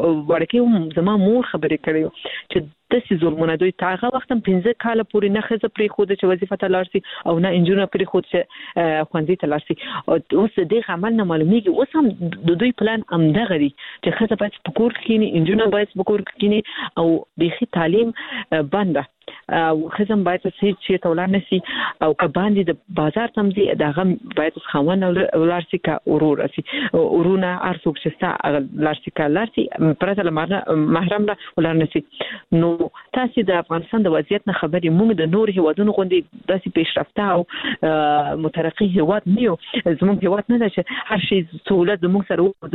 ورکه زما مور خبرې کړې چې د ظلمونه دوی تاغه وخت 15 کال پورې نه خزه پرې خود چې وظیفه ته لارسي او نه انجنیر پرې خود چې خوندې ته لارسي اوس دې عمل نه معلومیږي اوس هم د دوی پلان امدغه دي چې خزه باید په کور کې انجنیر باید په کور کې او بيخي تعلیم بنده او خزم باید چې تولار نسی او که باندې د بازار تمځي دغه باید خاون ولارسي کا اورور اسی اورونه ارسوک شستا لارسي کا لارسي پرته محرم را ولار نسی نو تاسو د افغانستان د وضعیت نه خبري موږ د نور هیوادونو غوندي داسې پیشرفته او مترقي هیواد نه زموږ هیواد نه ده چې هر شي سہولت زموږ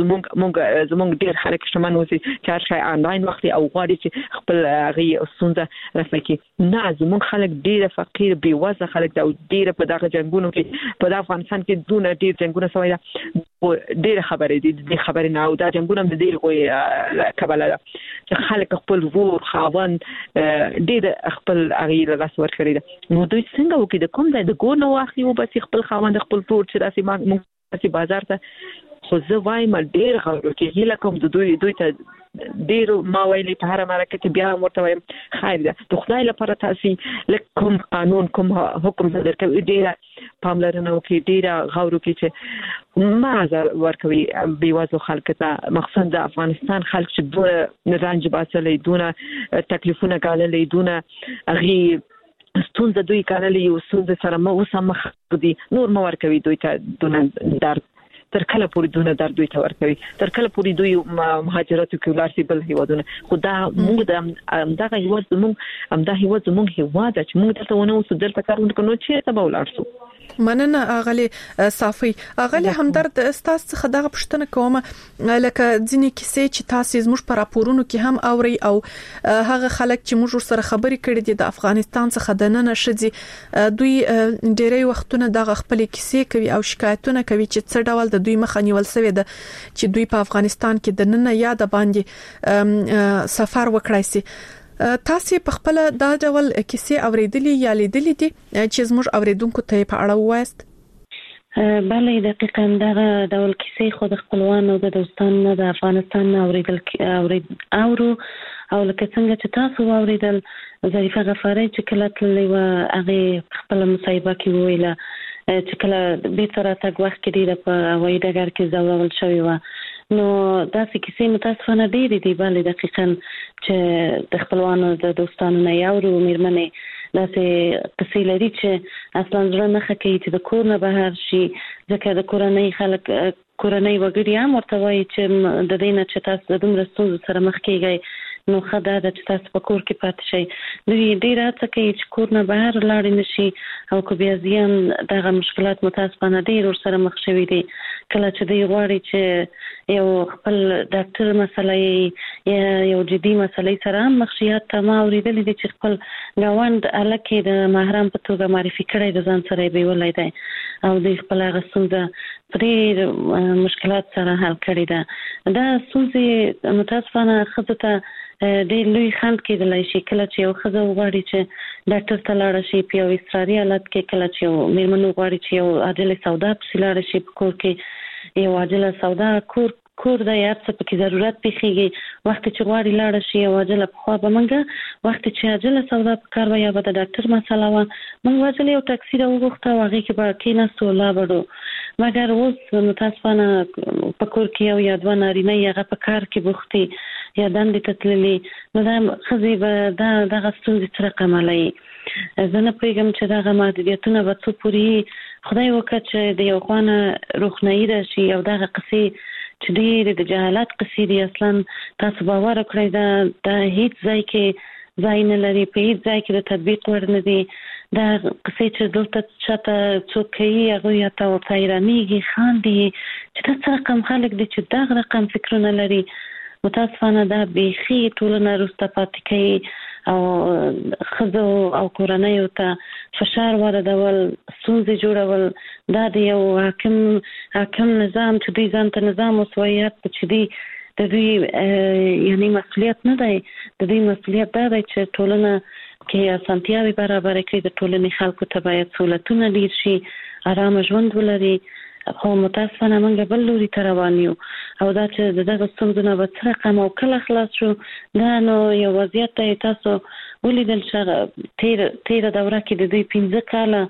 سره زموږ ډیر خلک شتمن وسی چې هر شي آنلاین وخت او غواړي چې خپل هغه ستونزه رفع نه زموږ خلک ډیر فقیر بي واسه خلک دا ډیر په دغه جنگونو کې په افغانستان کې دونه ډیر جنگونه شوي دا ډیر خبرې دي د خبرې نه او دا جنگونه د ډیر کوی کبل چې خلک خپل ور خاون ډیر خپل اغیر لاس ور کړی دا نو دوی څنګه وکړي د کوم ځای د ګور نو واخلي او بس خپل خاون خپل ور چې راسي موږ بازار ته خو زه وایم ډیر غوړو کې هیله کوم د دوی ته ډیر ما ویلي په هر مرکه کې بیا ورته وایم خیر ده د خدای لپاره تاسو لکه قانون کوم حکم صدر کوي ډیر پاملرنه وکړي ډیر غوړو کې چې ما ورکوي بیوازو خلک ته مخصوصا د افغانستان خلک چې دونه رنج باسلې دونه تکلیفونه ګاللې دونه اغي ستونزه دوی کارلې او ستونزه سره مو سم دي نور مو ورکوي دوی ته دونه درد تر کله پورې دونه درد دوی ته ورکوي تر کله پورې دوی مهاجرت کوي لارسي بل هیوادونه خدا موږ د دغه هیواد زموږ هیواد چې موږ ته ونه اوس دلته کارونه کوو چې ته به ولارسو مننه اغلی صافي اغلی همدرد استاس څخه دغه پښتنه کوم لکه ځینې کیسې چې تاسو زموږ پر راپورونو کې هم اوري او هغه خلک چې موږ سره خبرې کړې دي د افغانستان څخه د نن شذي دوی ډېری وختونه دغه خپل کیسې کوي او شکایتونه کوي چې څه ډول د دوی مخه نیول شوی ده چې دوی په افغانستان کې د نن یا د باندې سفر وکړای شي تاسو په خپل دا ډول کیسې اوریدلې یا لیدلې دي چې زموږ اوریدونکو ته په اړه وایست بله دقیقاً دغه ډول کیسې خو د خپلوانو د دوستانو د افغانستان اوریدل اورو او لکه څنګه چې تاسو اوریدل ظریفه غفاری چې کله تللی و هغه خپل مصاحبه کې ویله چې کله به تر تاګ وخت کې د هوایي ډګر کې ځورول شوی و نو داسې کیسې متاسفانه ډېرې دي بله دقیقاً چې د خپلوانو د دوستانو نه یاورو میرمنې داسې کیسې لري چې اصلا زړه نه ښه کوي چې د کور نه بهر شي ځکه د کورنۍ خلک کورنۍ وګړي هم ورته وایي چې د دې نه چې تاسو د دومره ستونزو سره مخ کیږئ نو خدای د تاسو په کور کې پاتې شي دوی ډیر هڅه کوي چې کور نه بهر لاړ نشي او کو بیا ځین دغه مشکلات متاسفانه ډیر ور سره مخ شوي دي کله چې دوی غواړي چې یو خپل ډاکټر مسلې یا یو جدي مسلې سره مخ شي ته ما اوریدل دي چې خپل غوند الکه د محرم په توګه معرفي کړی د ځان سره به ولای دی او د خپل غسوزه پرې مشکلات سره حل کړی دا سوزي متاسفانه خدته د لوی خند کېدلای شي کله چې یو ښځه وغواړي چې ډاکټر ته لاړ شي په یو اضطراري حالت کې، کله چې یو میرمن وغواړي چې یو عاجله سودا پسې لاړ شي په کور کې، یو عاجله سودا کور د یار څه پکې ضرورت پیښیږي، وخت چې غواړي لاړ شي یو عاجله په خوا به منګه وخت چې عاجله سودا په کار یا به د ډاکټر مسله و موږ عاجله یو ټاکسي راوغوښته او هغې کې به کېناستو لا بړو. مګر اوس متاسفانه په کور کې یو یا دوه نارینه هغه په کار کې بوختي یا دندې ته تللي، نو دا ښځې به دغه ستونزې څه رقم حلوي. زه نه پوهېږم چې دغه محدودیتونه به څو پورې خدای وکړه چې د یو خوا نه روښنایي راشي او دغه قصې چې ډېرې د جهالت قصې دي اصلا تاسو باور وکړئ دا هیڅ ځای کې ځای نه لري، په هیڅ ځای کې د تطبیق وړ نه دي. دا قصې چې دلته چاته څوک کوي هغوی ته ورته حیرانېږي، خاندي چې دا څه رقم خلک دي چې دغه رقم فکرونه لري. متاسفانه دا بیخي ټولنه وروسته پاتې کوي او ښځو او کورنیو ته فشار واردول، ستونزې جوړول. دا د یو حاکم نظام چې دوی ځان ته نظام وسویت چې دی د دوی یعنی مسؤلیت نه دی، د دوی مسؤلیت دا دی چې ټولنه کې اسانتیاوې برابر کړي، د ټولنې خلکو ته باید سهولتونه ډیر شي، آرام ژوند ولري. خو متاسفانه موږ بل لوري ته روان یو او دا چې دغه ستونزو نه به څه رقم او کله خلاص شو. دا نو یو وضعیت دی تاسو ولیدل چې تیره دوره کې د دوی 15 کاله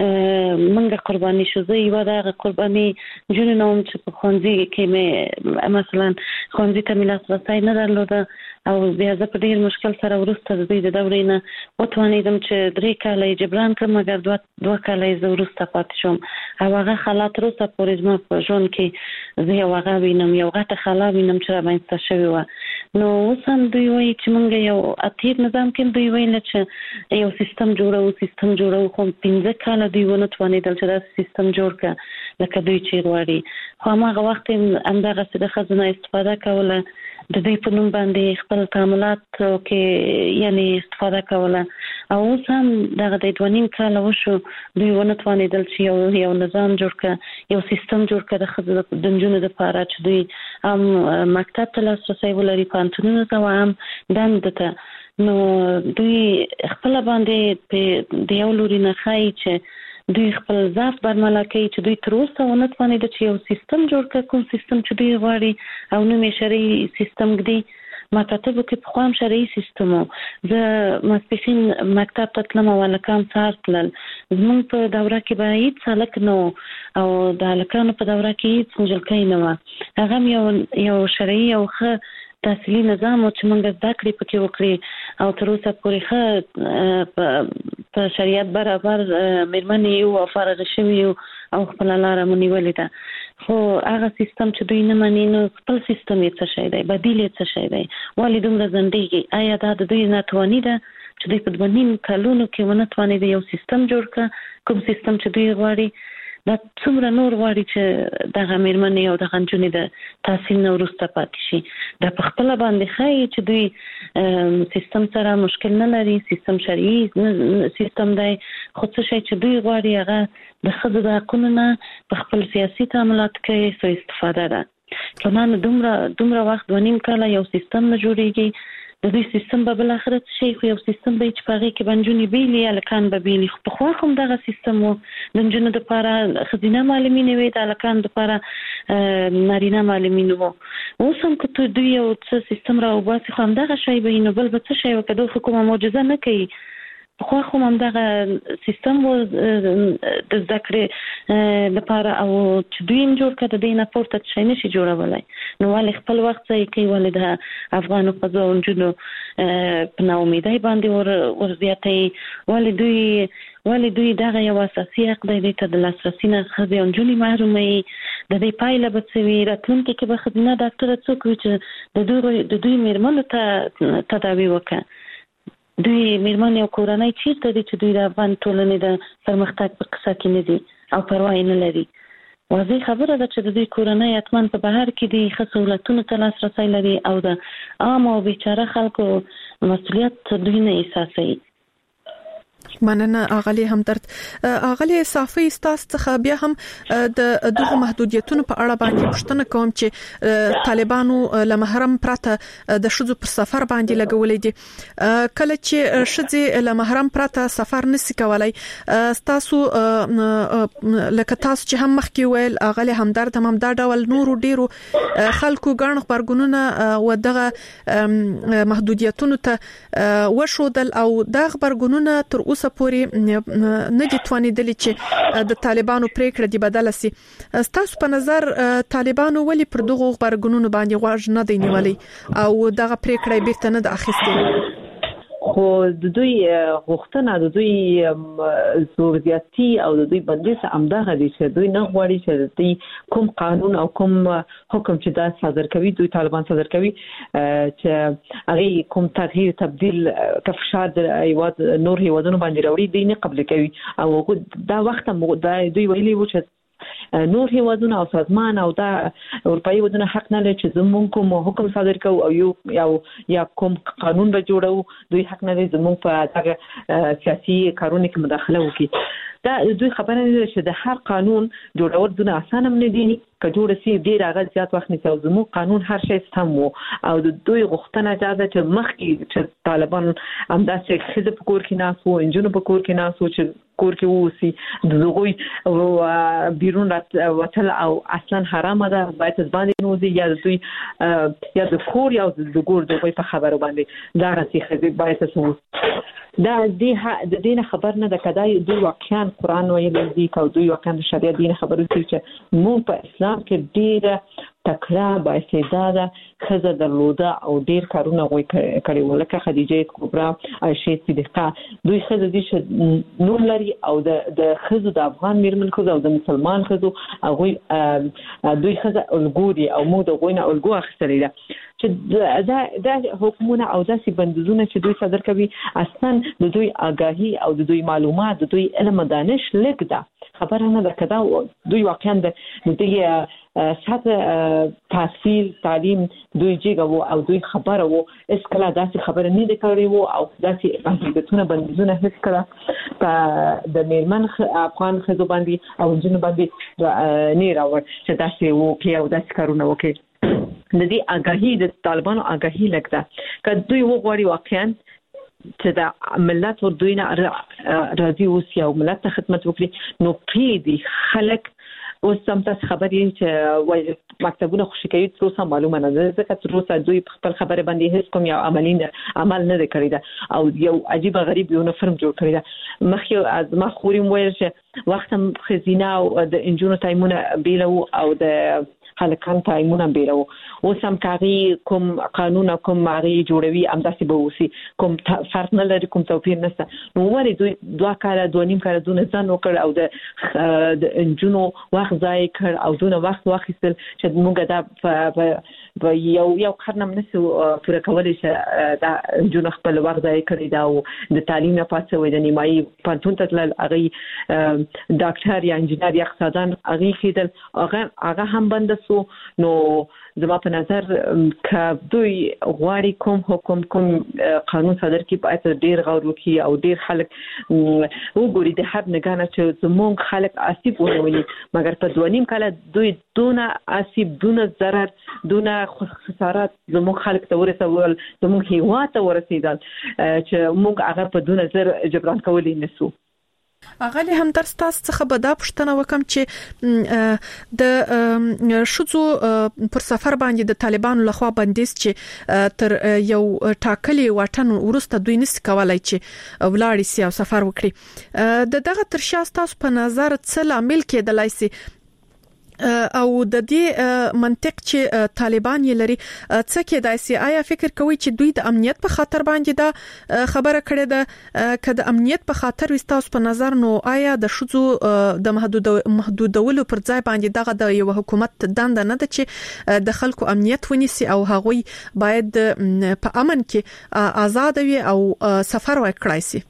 منګه قرباني شو. زه یوه دغه قرباني جون نه وم چې په ښوونځي کې مې مثلا ښوونځي ته مې لاسرسی نه درلوده او بیا زه په ډېر مشکل سره وروسته د دوی د دورې نه وتوانېدم چې 3 کاله یې جبران کړم، مګر 2 کاله یې زه وروسته پاتې شوم او هغه خلا تر اوسه پورې زما په ژوند کې زه یو هغه وینم، یو غټه خلا وینم چې رامنځته شوې وه. نو اوس هم دوی وایي چې موږ یو اتیر نظام کې دوی ویل چې یو سیستم جوړو خو 15 کاله دوی ونه توانېدل چې دا سیستم جوړ کړه لکه دوی چې غواړي. خو هماغه وخت همدغسې د ښځو نه استفاده کوله، د دوی په نوم باندې خپل تعاملات کې یعنی استفاده کوله او اوس هم دغه د 2.5 کاله وشو دوی ونه توانېدل چې یو نظام جوړ کړه، یو سیستم جوړ کړه د ښځو د نجونو دپاره چې دوی هم مکتب ته لاسرسی ولري، پوهنتونونو ته هم دندو ته. نو دوی خپله باندې د یو لوري نه ښایي چې دوی خپل ضعف برمله کوي چې دوی تر اوسه ونه توانېده چې یو سیستم جوړ کړه، کوم سیستم چې دوی غواړي او نوم یې شرعي سیستم ږدي. مکاتبو کې پخوا هم شرعي سیستم و، زه ماسپښین مکتب ته تلم او هلکان سهار تلل، زموږ په دوره کې به هېڅ هلک نه و او د هلکانو په دوره کې هېڅ نجلکۍ نه وه. هغه هم یو شرعي او ښه تحصیلي نظام و چې موږ زده کړې پکې وکړې او تر اوسه پورې ښه په شریعت برابر مېرمنې یو او فارغ شوي یو او خپله لاره مو نیولې ده. خو هغه سیستم چې دوی نه مني نو خپل سیستم یې څه شی دی، بدیل یې څه شی دی، ولې دومره ځنډېږي؟ آیا دا د دوی ناتواني ده چې دوی په 2.5 کلونو کې ونه توانېده یو سیستم جوړ کړه، کوم سیستم چې دوی غواړي؟ دا څومره نور غواړي چې دغه مېرمنې او دغه نجونې د تحصیل نه وروسته پاتې شي؟ دا په خپله باندې ښایي چې دوی سیستم سره مشکل نه لري، سیستم شرعي سیستم دی، خو څه شی چې دوی غواړي هغه د ښځو د حقونو نه په خپل سیاسي تعاملاتو کې سوء استفاده ده. چونانه دومره وخت 2.5 کاله یو سیستم نه جوړېږي، د دوی سیستم به بالاخره څه شي؟ خو یو سیستم به چې په هغې کې به نجونې بېلې هلکان به بېلې. خو پخوا هم دغه سیستم و، د نجونو دپاره ښځینه معلمینې وې، د هلکانو دپاره نارینه معلمین وو. اوس هم که دوی یو څه سیستم را وباسي خو همدغه شی به وي، نو بل به څه شی وکړه؟ دوی خو کومه معجزه نه کوي. پخوا خو همدغه سیستم و د زده کړې لپاره او چې دوی هم جوړ کړه، د دې نه پورته شی نه شي جوړولی. نو ولې خپل وخت ضایع کوي؟ ولې د افغانو ښځو او نجونو په ناامیدۍ باندې ورزیاتوي؟ ولې دوی دغه یو اساسي حق دی دوی ته د لاسرسي نه ښځې او نجونې محروموي؟ د دې پایله به څه وي؟ راتلونکي کې به ښځینه ډاکټره څوک وي چې د دوی مېرمنو ته تداوي وکړه؟ دوی مېرمنې او کورنۍ چیرته دي چې دوی د افغان ټولنې د پرمختګ په قصه کې نه دي او پروا یې نه لري؟ واضح خبره ده چې د دوی کورنۍ حتما په بهر کې دي، ښه سهولتونو ته لاسرسی لري او د عام او بیچاره خلکو مسؤلیت دوی نه احساسوي. مننه اغلی همدرد. اغلی صافي استاس څخه بیا هم د دغه محدودیتونو په اړه باندې پوښتنه کوم چې طالبانو لمحرم پراته د شذو پر سفر باندې لګولې دي. کله چې شذې لمحرم پراته سفر نسی کولای، تاسو لکه تاسو چې هم مخکې ویل اغلی همدرد هم دا ډول نورو ډیرو خلکو ګڼ خبرګونونه و دغه محدودیتونو ته وشودل او دا خبرګونونه تر اوسه پورې نه دي توانیدلی چې د طالبانو پریکړه دی بدل سي. تاسو په نظر طالبانو ولی پر دغه خبرګونونو باندې غوږ نه دی نیولي او دغه پریکړه بیرته نه د اخیستل؟ خو د دوی غوښتنه د دوی زوردیاتي او د دوی بندیز امداغه دي چې دوی نه غواړي چې دوی کوم قانون او کوم حکم چې دا صادر کوي، دوی طالبان صادر کوي چې هغه کوم تغییر تبديل کفشار د ایواد نور هیوادونو باندې راوړي دي نه قبل کوي. او دا وخت دوی ویلي و چې نور هیوادونه او سازمان او دا اروپאי ودونه حق نه لري چې زمونږ کوم حکم صادر کوو او یا کوم قانون به جوړو، دوی حق نه لري زمونږ په هغه سیاسي کارونه کې مداخله وکړي. دا دوی خبره نه لري چې د هر قانون جوړول دونه اسانه نه دي، که جوړ سي ډیر هغه زیات وخت نیسي. زموږ قانون هر شی سم وو او د دوی غوښتنه دا ده چې مخکې چې طالبان همداسې ښځې په کور کې ناست وو، نجونې په کور کې ناست وو چې کور کې ووسي، د هغوی بیرون وتل او اصلا حرامه ده، باید باندې نوځي یا د دوی یا د کور یا د ګور د په خبرو باندې دا راسي ښځې باید تاسو دا د دین خبر نه ده کدای دوی واقعا قرآن ویلي دي او دوی واقعا د شریعت دین خبرو کوي چې مو په اسلام کې ډیره تکړه با استعداده خزه درلوده او ډیر کارونه غوي کړي ولکه خدیجه کبرا، عائشه صدیقه. دوی خزه دي چې نور لري او د خزو د افغان میرمن خزو او د مسلمان خزو او دوی خزه الګوري او مو د غوینه الګو اخستري ده چې دا حکومتونه او داسې بندیزونه چې دوی صادر کوي اصلا د دوی آگاهی او د دوی معلومات د دوی علم دانش لږ ده. خبره نه ده کدا دوی واقعا د دې ساده تحصیل تعلیم دوی جګو او دوی خبره وو اس کله داسې خبره نه ده کړې وو او داسې بندیزونه هیڅ کله د میرمن افغان خزو باندې او جنوب باندې نه راوړ چې داسې وو کې او داسې کارونه وکړي. د دې آگاهی د طالبانو آگاهی لګده که دوی وغواړي واقعا چې دا ملت ور دوی نه راضي اوسي او ملت ته خدمت وکړي نو پیدي خلک اوس هم تاسو خبرې چې وایي مکتبونه خوشی کوي تر اوسه معلومه نه ده ځکه تر اوسه دوی خپل خبره باندې هیڅ کوم یو عمل نه کړی ده او یو عجیب غریب یو فرم جوړ کړی ده. مخکې از ما خوریم ویل چې وخت هم خزینه او د انجونو تایمونه بیلو او د هلکان تایمونه بیلو اوس هم کاغي کوم قانون کوم ماغي جوړوي امداسي به وسی کوم فرق نه لري کوم توپیر نشته. نو ولې دوی 2 کال 2.5 کال دونه ځان وکړ او د انجونو وخت ځای کړ او دونه وخت واخیستل چې موږ دا په یو قرن نسو پوره کولای چې دا انجونو خپل وخت ځای کړی دا او د تعلیم نه پاتې وي د نیمایي پانتون ته هغه ډاکټر یا انجینر یا اقتصادان هغه کېدل هغه هم بند نو زما په نظر که دوی غواړي کوم حکم کوم قانون صادر کی باید ډیر غور وکړي او ډیر خلک وګوري د هر نگانه چې زمونږ خلک آسیب ونولي مګر په 2.5 کال دوی دونه آسیب دونه ضرر دونه خسارات زمونږ خلک ته ورسول زمونږ هیواد ته ورسېدل چې موږ هغه په دونه زر جبران کولی نسو. اغلی هم درس تاسو څخه به دا پوښتنه وکم چې د شذو پر سفر باندې د طالبانو لخوا بندیز چې تر یو ټاکلي واټن ورسته دوی نس کولای چې ولاړ سي او سفر وکړي د دغه تر شا تاسو په نظر څه لامل کېدلای سي او د دې منطق چې طالبان یې لري څه کېدای سي؟ آیا فکر کوي چې دوی د امنیت په خاطر باندې دا خبره کړې ده که د امنیت په خاطر وستاس په نظر نو آیا د شذو د محدودولو پر ځای باندې دغه د یو حکومت دنده نه ده چې د خلکو امنیت ونیسي او هغوی باید په امن کې آزاد وي او سفر وکړي سي؟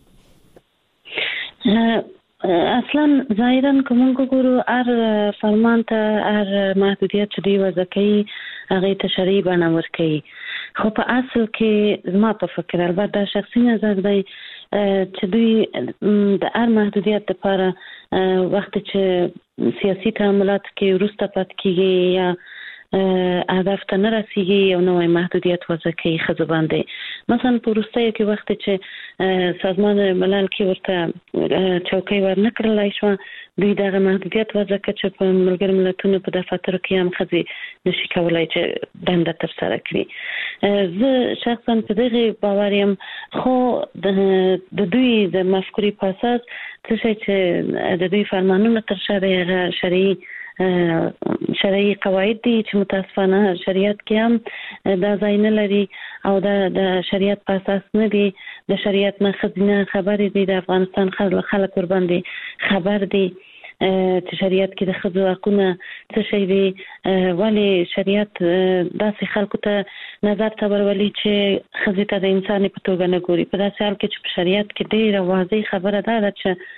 اصلا ظاهرا کوم ګورو ار فرمان ته ار محدودیت دی وځکې هغه تشریع بنور کوي خو په اصل کې زما په فکر البته شخصي نظر دی چې دوی د هر محدودیت لپاره وخت چې سیاسي تعاملات کې وروسته پاتې کیږي یا هدف ته نه رسیږي یو نوې محدودیت وضع کوي ښځو باندې. مثلا په وروستیو کې وخت چې سازمان ملل کې ورته چوکۍ ورنکړلای شو دوی دغه محدودیت وضع کړ چې په ملګرو ملتونو په دفاترو کې هم ښځې نشي کولای چې دنده ترسره کړي. زه شخصا په دغه باور یم خو د دوی د مفکورې په اساس څه شي چې د دوی فرمانونه تر شا د شرعي قواعد دي چې متاسفانه شریعت کې هم دا ځای نه لري او د شریعت په اساس نه دي. د شریعت نه خزینه خبرې دي د افغانستان خلک ور باندې خبر دي چې شریعت کې د ښځو حقونه څه شی دي ولی شریعت داسې خلکو ته نظر ته ورولي چې ښځې ته د انسان په توګه نه ګوري. په داسې حال کې چې په شریعت کې ډېره واضح خبره ده چې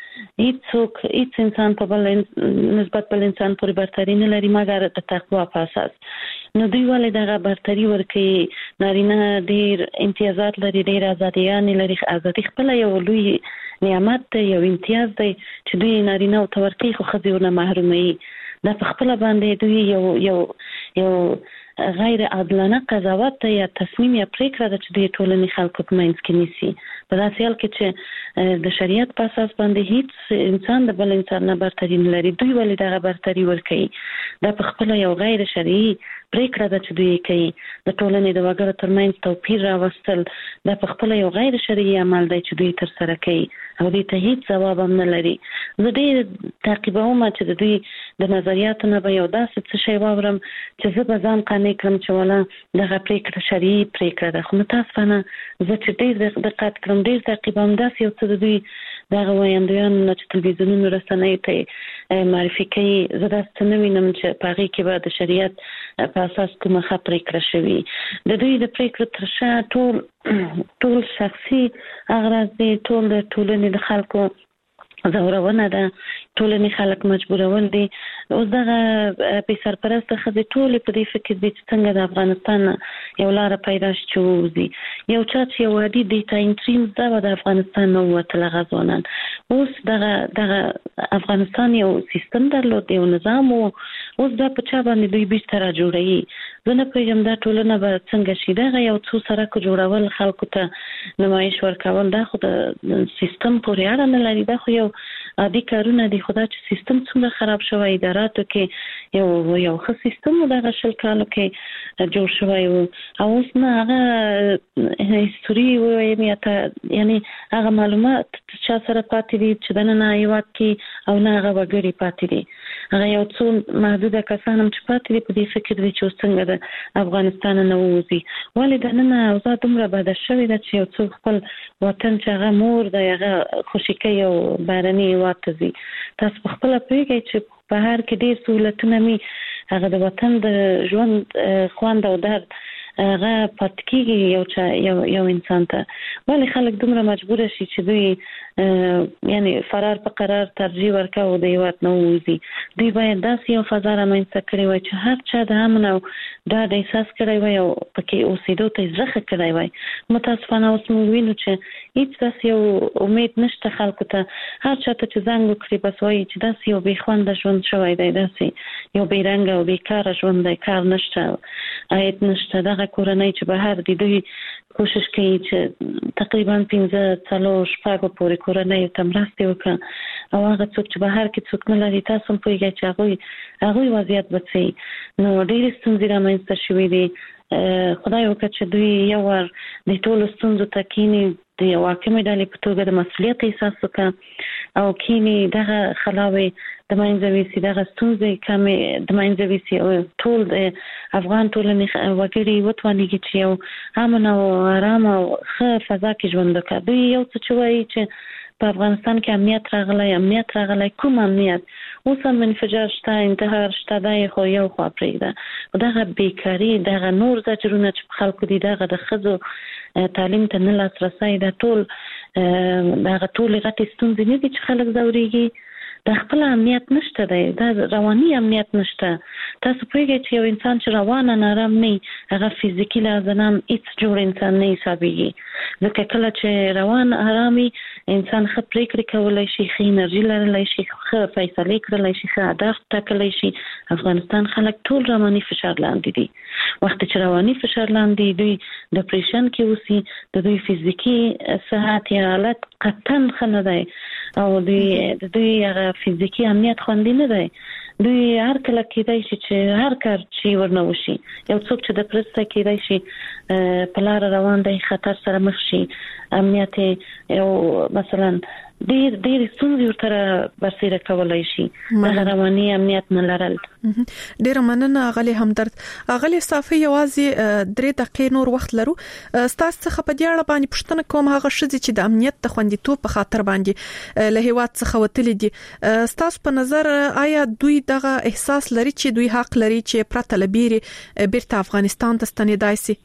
هیڅ انسان په بل نسبت بل انسان پورې برتري نه لري مګر د تقوا په اساس. نو دوی ولې دغه برتري ورکوي؟ نارینه ډېر امتیازات لري، ډېر ازادیان لري. ازادي خپل یو لوی نعمت دی، یو امتیاز دی چې دوی نارینه او تورکی خو ښځې ورنه محروموي. دا په خپل باندې دوی یو غیر عادلانه قضاوت ته یا تصمیم یا پریکړه ده چې د ټولنې خلکو په منځ کې نیسي. په داسې حال کې چې د شریعت په اساس باندې هیڅ انسان د بل انسان نه برتري نه لري. دوی ولې دغه برتري ورکوي؟ دا په خپل یو غیر شرعي پریکړه ده چې دوی کوي. د ټولنې د وګړو ترمنځ توپیر راوستل دا په خپل یو غیر شرعي عمل دی چې دوی ترسره کوي او دوی ته هیڅ ځواب هم نه لري. زه ډېر تعقیبوم چې د دوی د نظریاتو نه به یو داسې څه شی واورم چې زه به ځان قانع کړم چې ولا دغه پریکړه شرعي پریکړه ده. خو متاسفانه زه چې ډېر دقت کړم ډېر تعقیبوم داسې یو څه د دوی دغه ویاندویانو چې تلویزیونونو رسنیو ته معرفي کوي زه داسې څه نه وینم چې په هغې کې به د شریعت په اساس کومه ښه پریکړه شوي. د دوی د پریکړو تر شا ټول شخصي اغراض دي، ټول د ټولنې د خلکو ځورونه ده، ټولنې خلک مجبورول دي. اوس دغه بې سرپرسته ښځې ټولې په دې فکر دي چې څنګه د افغانستان یو لاره پیدا شي چې ووځي. یو چا چې یو عادي ډیټا انټري زده وه د افغانستان نه ووتل هغه ځوانان. اوس دغه افغانستان یو سیستم درلود، یو نظام و. اوس دا په چا باندې دوی بیرته را جوړوي. زه نه پوهېږم دا ټولنه به څنګه شي. دغه یو څو سړکو جوړول، خلکو ته نمایش ورکول دا خو د سیستم پورې اړه نه لري. دا خو یو عادي کارونه دي. خو دا چې سیستم څومره خراب شوی، اداراتو کې یو ښه سیستم و دغه 20 کالو کې جوړ شوی و او اوس نه هغه هیستوري ووایم یعنی هغه معلومات چا سره پاتې دي چې دننه هېواد کې او نه هغه وګړي پاتې دي. هغه یو څو محدوده کسان هم چې پاتې دي په دې فکر دي چې اوس څنګه د افغانستان نه ووځي. ولې دننه اوضاع دومره بده شوې ده چې یو څوک خپل وطن چې هغه مور دی هغه خوشي کوي او بهرني هېواد ته ځي. تاسو په خپله پوهېږئ چې بهر کې ډېر سهولتونه مي هغه د وطن د ژوند خوند او درد هغه پاتې کېږي یو انسان ته. ولې خلک دومره مجبوره شي چې دوی یعنی فرار په قرار ترجیح ورکوي د هېواد نه ووځي. دوی باید داسې یو فضا رامنځته کړې وای چې هر چا د امن او ډاډ احساس کړی وای او پکې اوسېدو ته یې زړه ښه کړی وای. متاسفانه اوس موږ وینو چې هیڅ داسې یو امید نشته خلکو ته. هر چا ته چې زنګ وکړي بس وایي چې داسې یو بې خونده ژوند شوی دی، داسې یو بې رنګه او بېکاره ژوند دی، کار نشته، عاید نشته. دغه کورنۍ چې بهر دي دوی کوشش کوي چې تقریبا 15-4 شپږو پورې کورنۍ ته مرستې وکړي او هغه څوک چې بهر کې څوک نه لري تاسو هم پوهېږئ چې هغوی وضعیت به څه وي. نو ډېرې ستونزې رامنځته شوي دي. خدای وکړه چې دوی یو وار د ټولو ستونزو ته کیني، د یو حاکمې ډلې په توګه د مسؤلیت احساس وکړه او کیني دغه خلاوې د منځه ویسي، دغه ستونزې کمې د منځه ویسي او ټول د افغان ټولنې وګړي وتوانېږي چې یو امن او ارام او ښه فضا کې ژوند وکړي. دوی یو څه چې وایي چې په افغانستان کې امنیت راغلی، کوم امنیت؟ اوس هم انفجار شته، انتحار شته، دا یې خو یو خوا پرېږده. دغه بیکاري، دغه نور زجرونه چې په خلکو دي، دغه د ښځو تعلیم ته نه لاسرسی، دا ټول دغه ټولې غټې ستونزې نه دي چې خلک ځورېږي. د خپل امنیت نشته دی، د رواني امنیت نشته. تاسو پوهیږئ چې یو انسان چې روان نه آرام نه هغه فزیکی لازم هیڅ جوړ انسان نه حسابيږي. ځکه کله چې روان آرامي انسان ښه پریکړې کولای شي، ښه انرژي لرلی شي، ښه فیصلې کولای شي، ښه اهداف ټاکلی شي. افغانستان خلک ټول رواني فشار لاندې دي. وخت چې رواني فشار لاندې دوی ډیپریشن کې اوسي، د دوی فزیکی صحت یا حالت قطعا ښه نه دی او د دوی هغه فزیکی امنیت خوندي نه دی. دوی هر کله کېدای شي چې هر کار چې ورنه وشي. یو څوک چې د پرسته کېدای شي په لار روان دی خطر سره مخ شي، امنیت یو مثلا ډېر ستونزې ورته برسېره کولای شي. هغه رواني امنیت نه لرل. ډېر مننه غلي همدرد. غلي صافي یوازې 3 دقیقې نور وخت لرو. ستاسو څخه په دې اړه باندې پوښتنه کوم، هغه شذ چې د امنیت د خوندیتوب په خاطر باندې له هیواد څخه وتلي دي، ستاسو په نظر آیا دوی دغه احساس لري چې دوی حق لري چې پرته لبيري بیرته افغانستان ته ستنېدای شي؟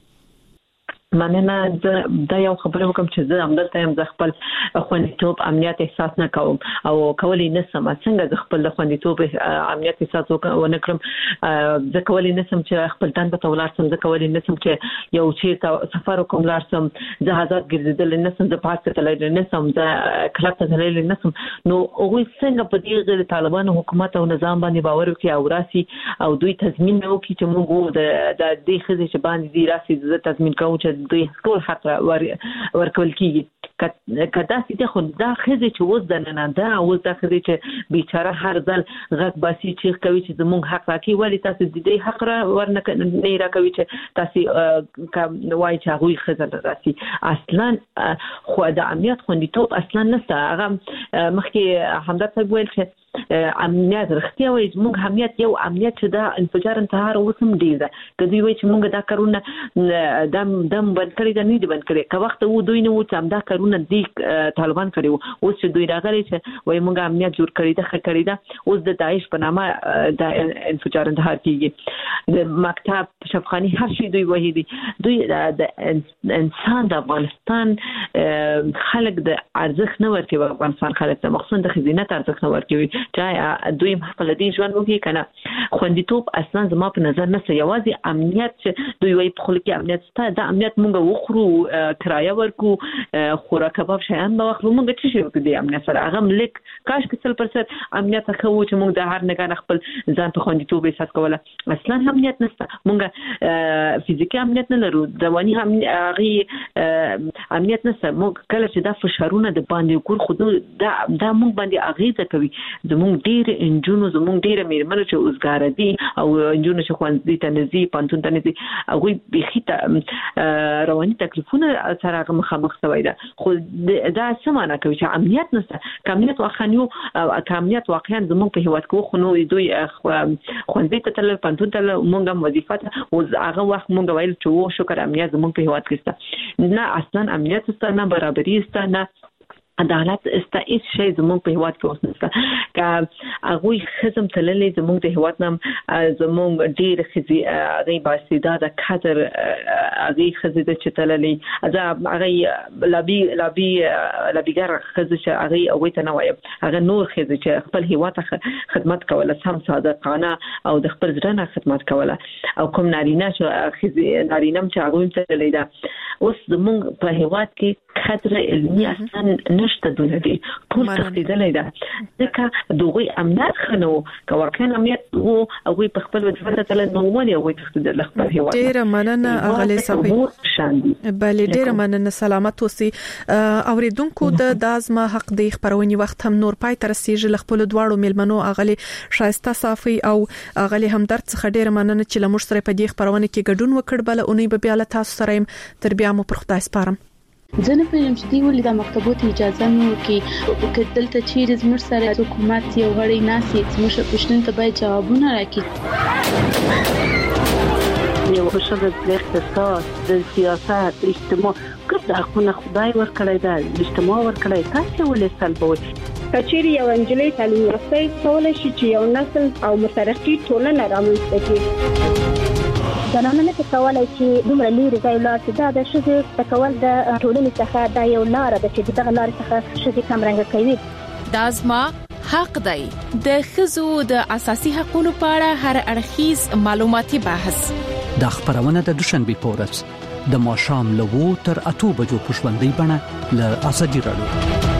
مننه. دا یو خبره وکم چې زه همدلته يم، زه خپل خوندیتوب امنیت احساس نه کوم او کولی نسم. څنګه زه خپل خوندیتوب امنیت احساس ونکړم؟ زه کولی نسم چې خپل تن په تولارسم، زه کولی نسم چې یو چیرته سفر وکم لارسم، زه آزاد ګرځیدل نسم، زه پاتې تللی نسم، زه کلب ته تللی نسم. نو هغوی څنګه په دې طالبانو حکومت او نظام باندې باور وکړي او راسي او دوی تضمین وکړي چې موږ د دې خزې چې باندې دي راسي، زه تضمین کوم چې دوی ټول حق ورکول کیږي. کدا چې خو دا خزې چې وځ دننه دا اوس دا خزې چې بیچاره هر ځل غږ باسي چې کوي چې زموږ حق راکړي، ولی تاسو د دې حق ورنه نه راکوي چې تاسو کوم وایي چې هغه خزې راسي. اصلا خو د امنیت خوندیتوب اصلا نشته. هغه مخکې همدرد صاحب ویل چې امنیت رښتیا وایي زموږ امنیت یو امنیت چې دا انفجار انتحار اوسم ډیر ده. کدی وایي چې موږ دا کارونه دم بند کړی دا نه دي بند کړی، که وخت وو دوی نه و چې دا کارونه دی طالبان کړی وو، اوس چې دوی راغلي چې وایي موږ امنیت جوړ کړی ده، ښه کړی ده، اوس د داعش په نامه دا انفجار انتحار کیږي. د مکتب شفخانی هر شي دوی وایي دي. دوی د انسان د افغانستان خلک د ارزښت نه ورکوي، افغانستان خلک د مخصوصا د خزینت ارزښت نه ورکوي. چې دوی خپل دې ژوند وکړي کنه. خوندیتوب اصلا زما په نظر نشته، یوازې امنیت چې دوی وایي په خپل کې امنیت شته، دا امنیت مونږ وخورو، کرایه ورکو، خوراک کباب شیان به واخلو، مونږ څه شي وکړو د امنیت سره. هغه ملک کاش کې 100% امنیت خو چې مونږ د هر نگاه خپل ځان په خوندیتوب احساس کوله. اصلا امنیت نشته، مونږ فزیکی امنیت نه لرو، رواني امنیت نشته. مونږ کله چې دا فشارونه د باندې کور خو دا مونږ باندې اغیزه کوي. زموږ ډېر انجونو، زموږ ډېر میرمنو چې اوسګاره دي او انجونو چې ښوونځي ته نه ځي، پوهنتون ته نه ځي، هغوی بیخي رواني تکلیفونه سره هغه مخامخ شوی ده. خو دا څه معنا کوي چې امنیت نشته؟ که امنیت واقعا زموږ په هیواد کې خو نو دوی ښوونځي ته تلل، پوهنتون ته تلل، موږ هم وظیفه ته اوس هغه وخت موږ ویل چې و شکر امنیت زموږ په هیواد کې شته. نه اصلا امنیت شته، نه برابري شته، نه عدالت است. هیڅ شی زموږ په هیواد کې اوس نشته. که هغوی خزم تللې زموږ د هیواد نام زموږ ډېر خزي هغوی بااستعداده کادر هغوی خزې ده چې تللې هغه لابیګر خزې چې هغوی ته نه وایم، هغه نور خزې چې خپل هیواد ته خدمت کوله، سم صادقانه او د خپل زړه نه خدمت کوله، او کوم نارینه چې خزې نارینه چې هغوی تللې ده. اوس زموږ په هیواد کې کادر علمي اصلا نشته، دونه دي ټول تخدیدلې ده. ځکه دوی امنیت خنو، که واقعا امنیت وو هغوی په خپل وظیفه ته تلل، نو ولې هغوی تخدیدل خپل هیواد؟ ډېره مننه غلي صافي. بله ډېره مننه، سلامت اوسئ. اوریدونکو د ازما حق د خبرونې وخت هم نور پای تر رسیدل. خپل دواړو ملمنو اغلي شایسته صافي او اغلي همدرد څخه ډېره مننه چې لمر سره په دې خبرونه کې ګډون وکړ. بل اونۍ به بیا له تاسو سره تر بیا مو پر خدای سپارم. زه نه پوهیږم چې دوی ولې د مکتبو ته اجازه نه ورکوي. که دلته چیرې زموږ سره حکومت یو غړی ناسي، زموږ پوښتنو ته باید ځوابونه راکړي. یو ښه د اقتصاد، د سیاست، اجتماع ګډ حقونه خدای ورکړی ده، اجتماع ورکړی، تاسو ولې سلبوي؟ کچېرې یو انجلۍ تعلیم یافته کولای شي چې یو نسل او مترقي ټولنه رامنځته کړي. زنانه نه کولای چې دومره لري ځای لاړ شي. دا د ښځې تکول د ټولنې څخه دا یو لار ده چې دغه لار څخه ښځې کم رنګ کوي. دا زما حق دی د ښځو د اساسي حقوقو په اړه هر اړخیز معلوماتي بحث د خبرونه د دوشنبه پورس د ماښام له 2 تر 8 بجو په ژوندۍ بڼه له ازادي رادیو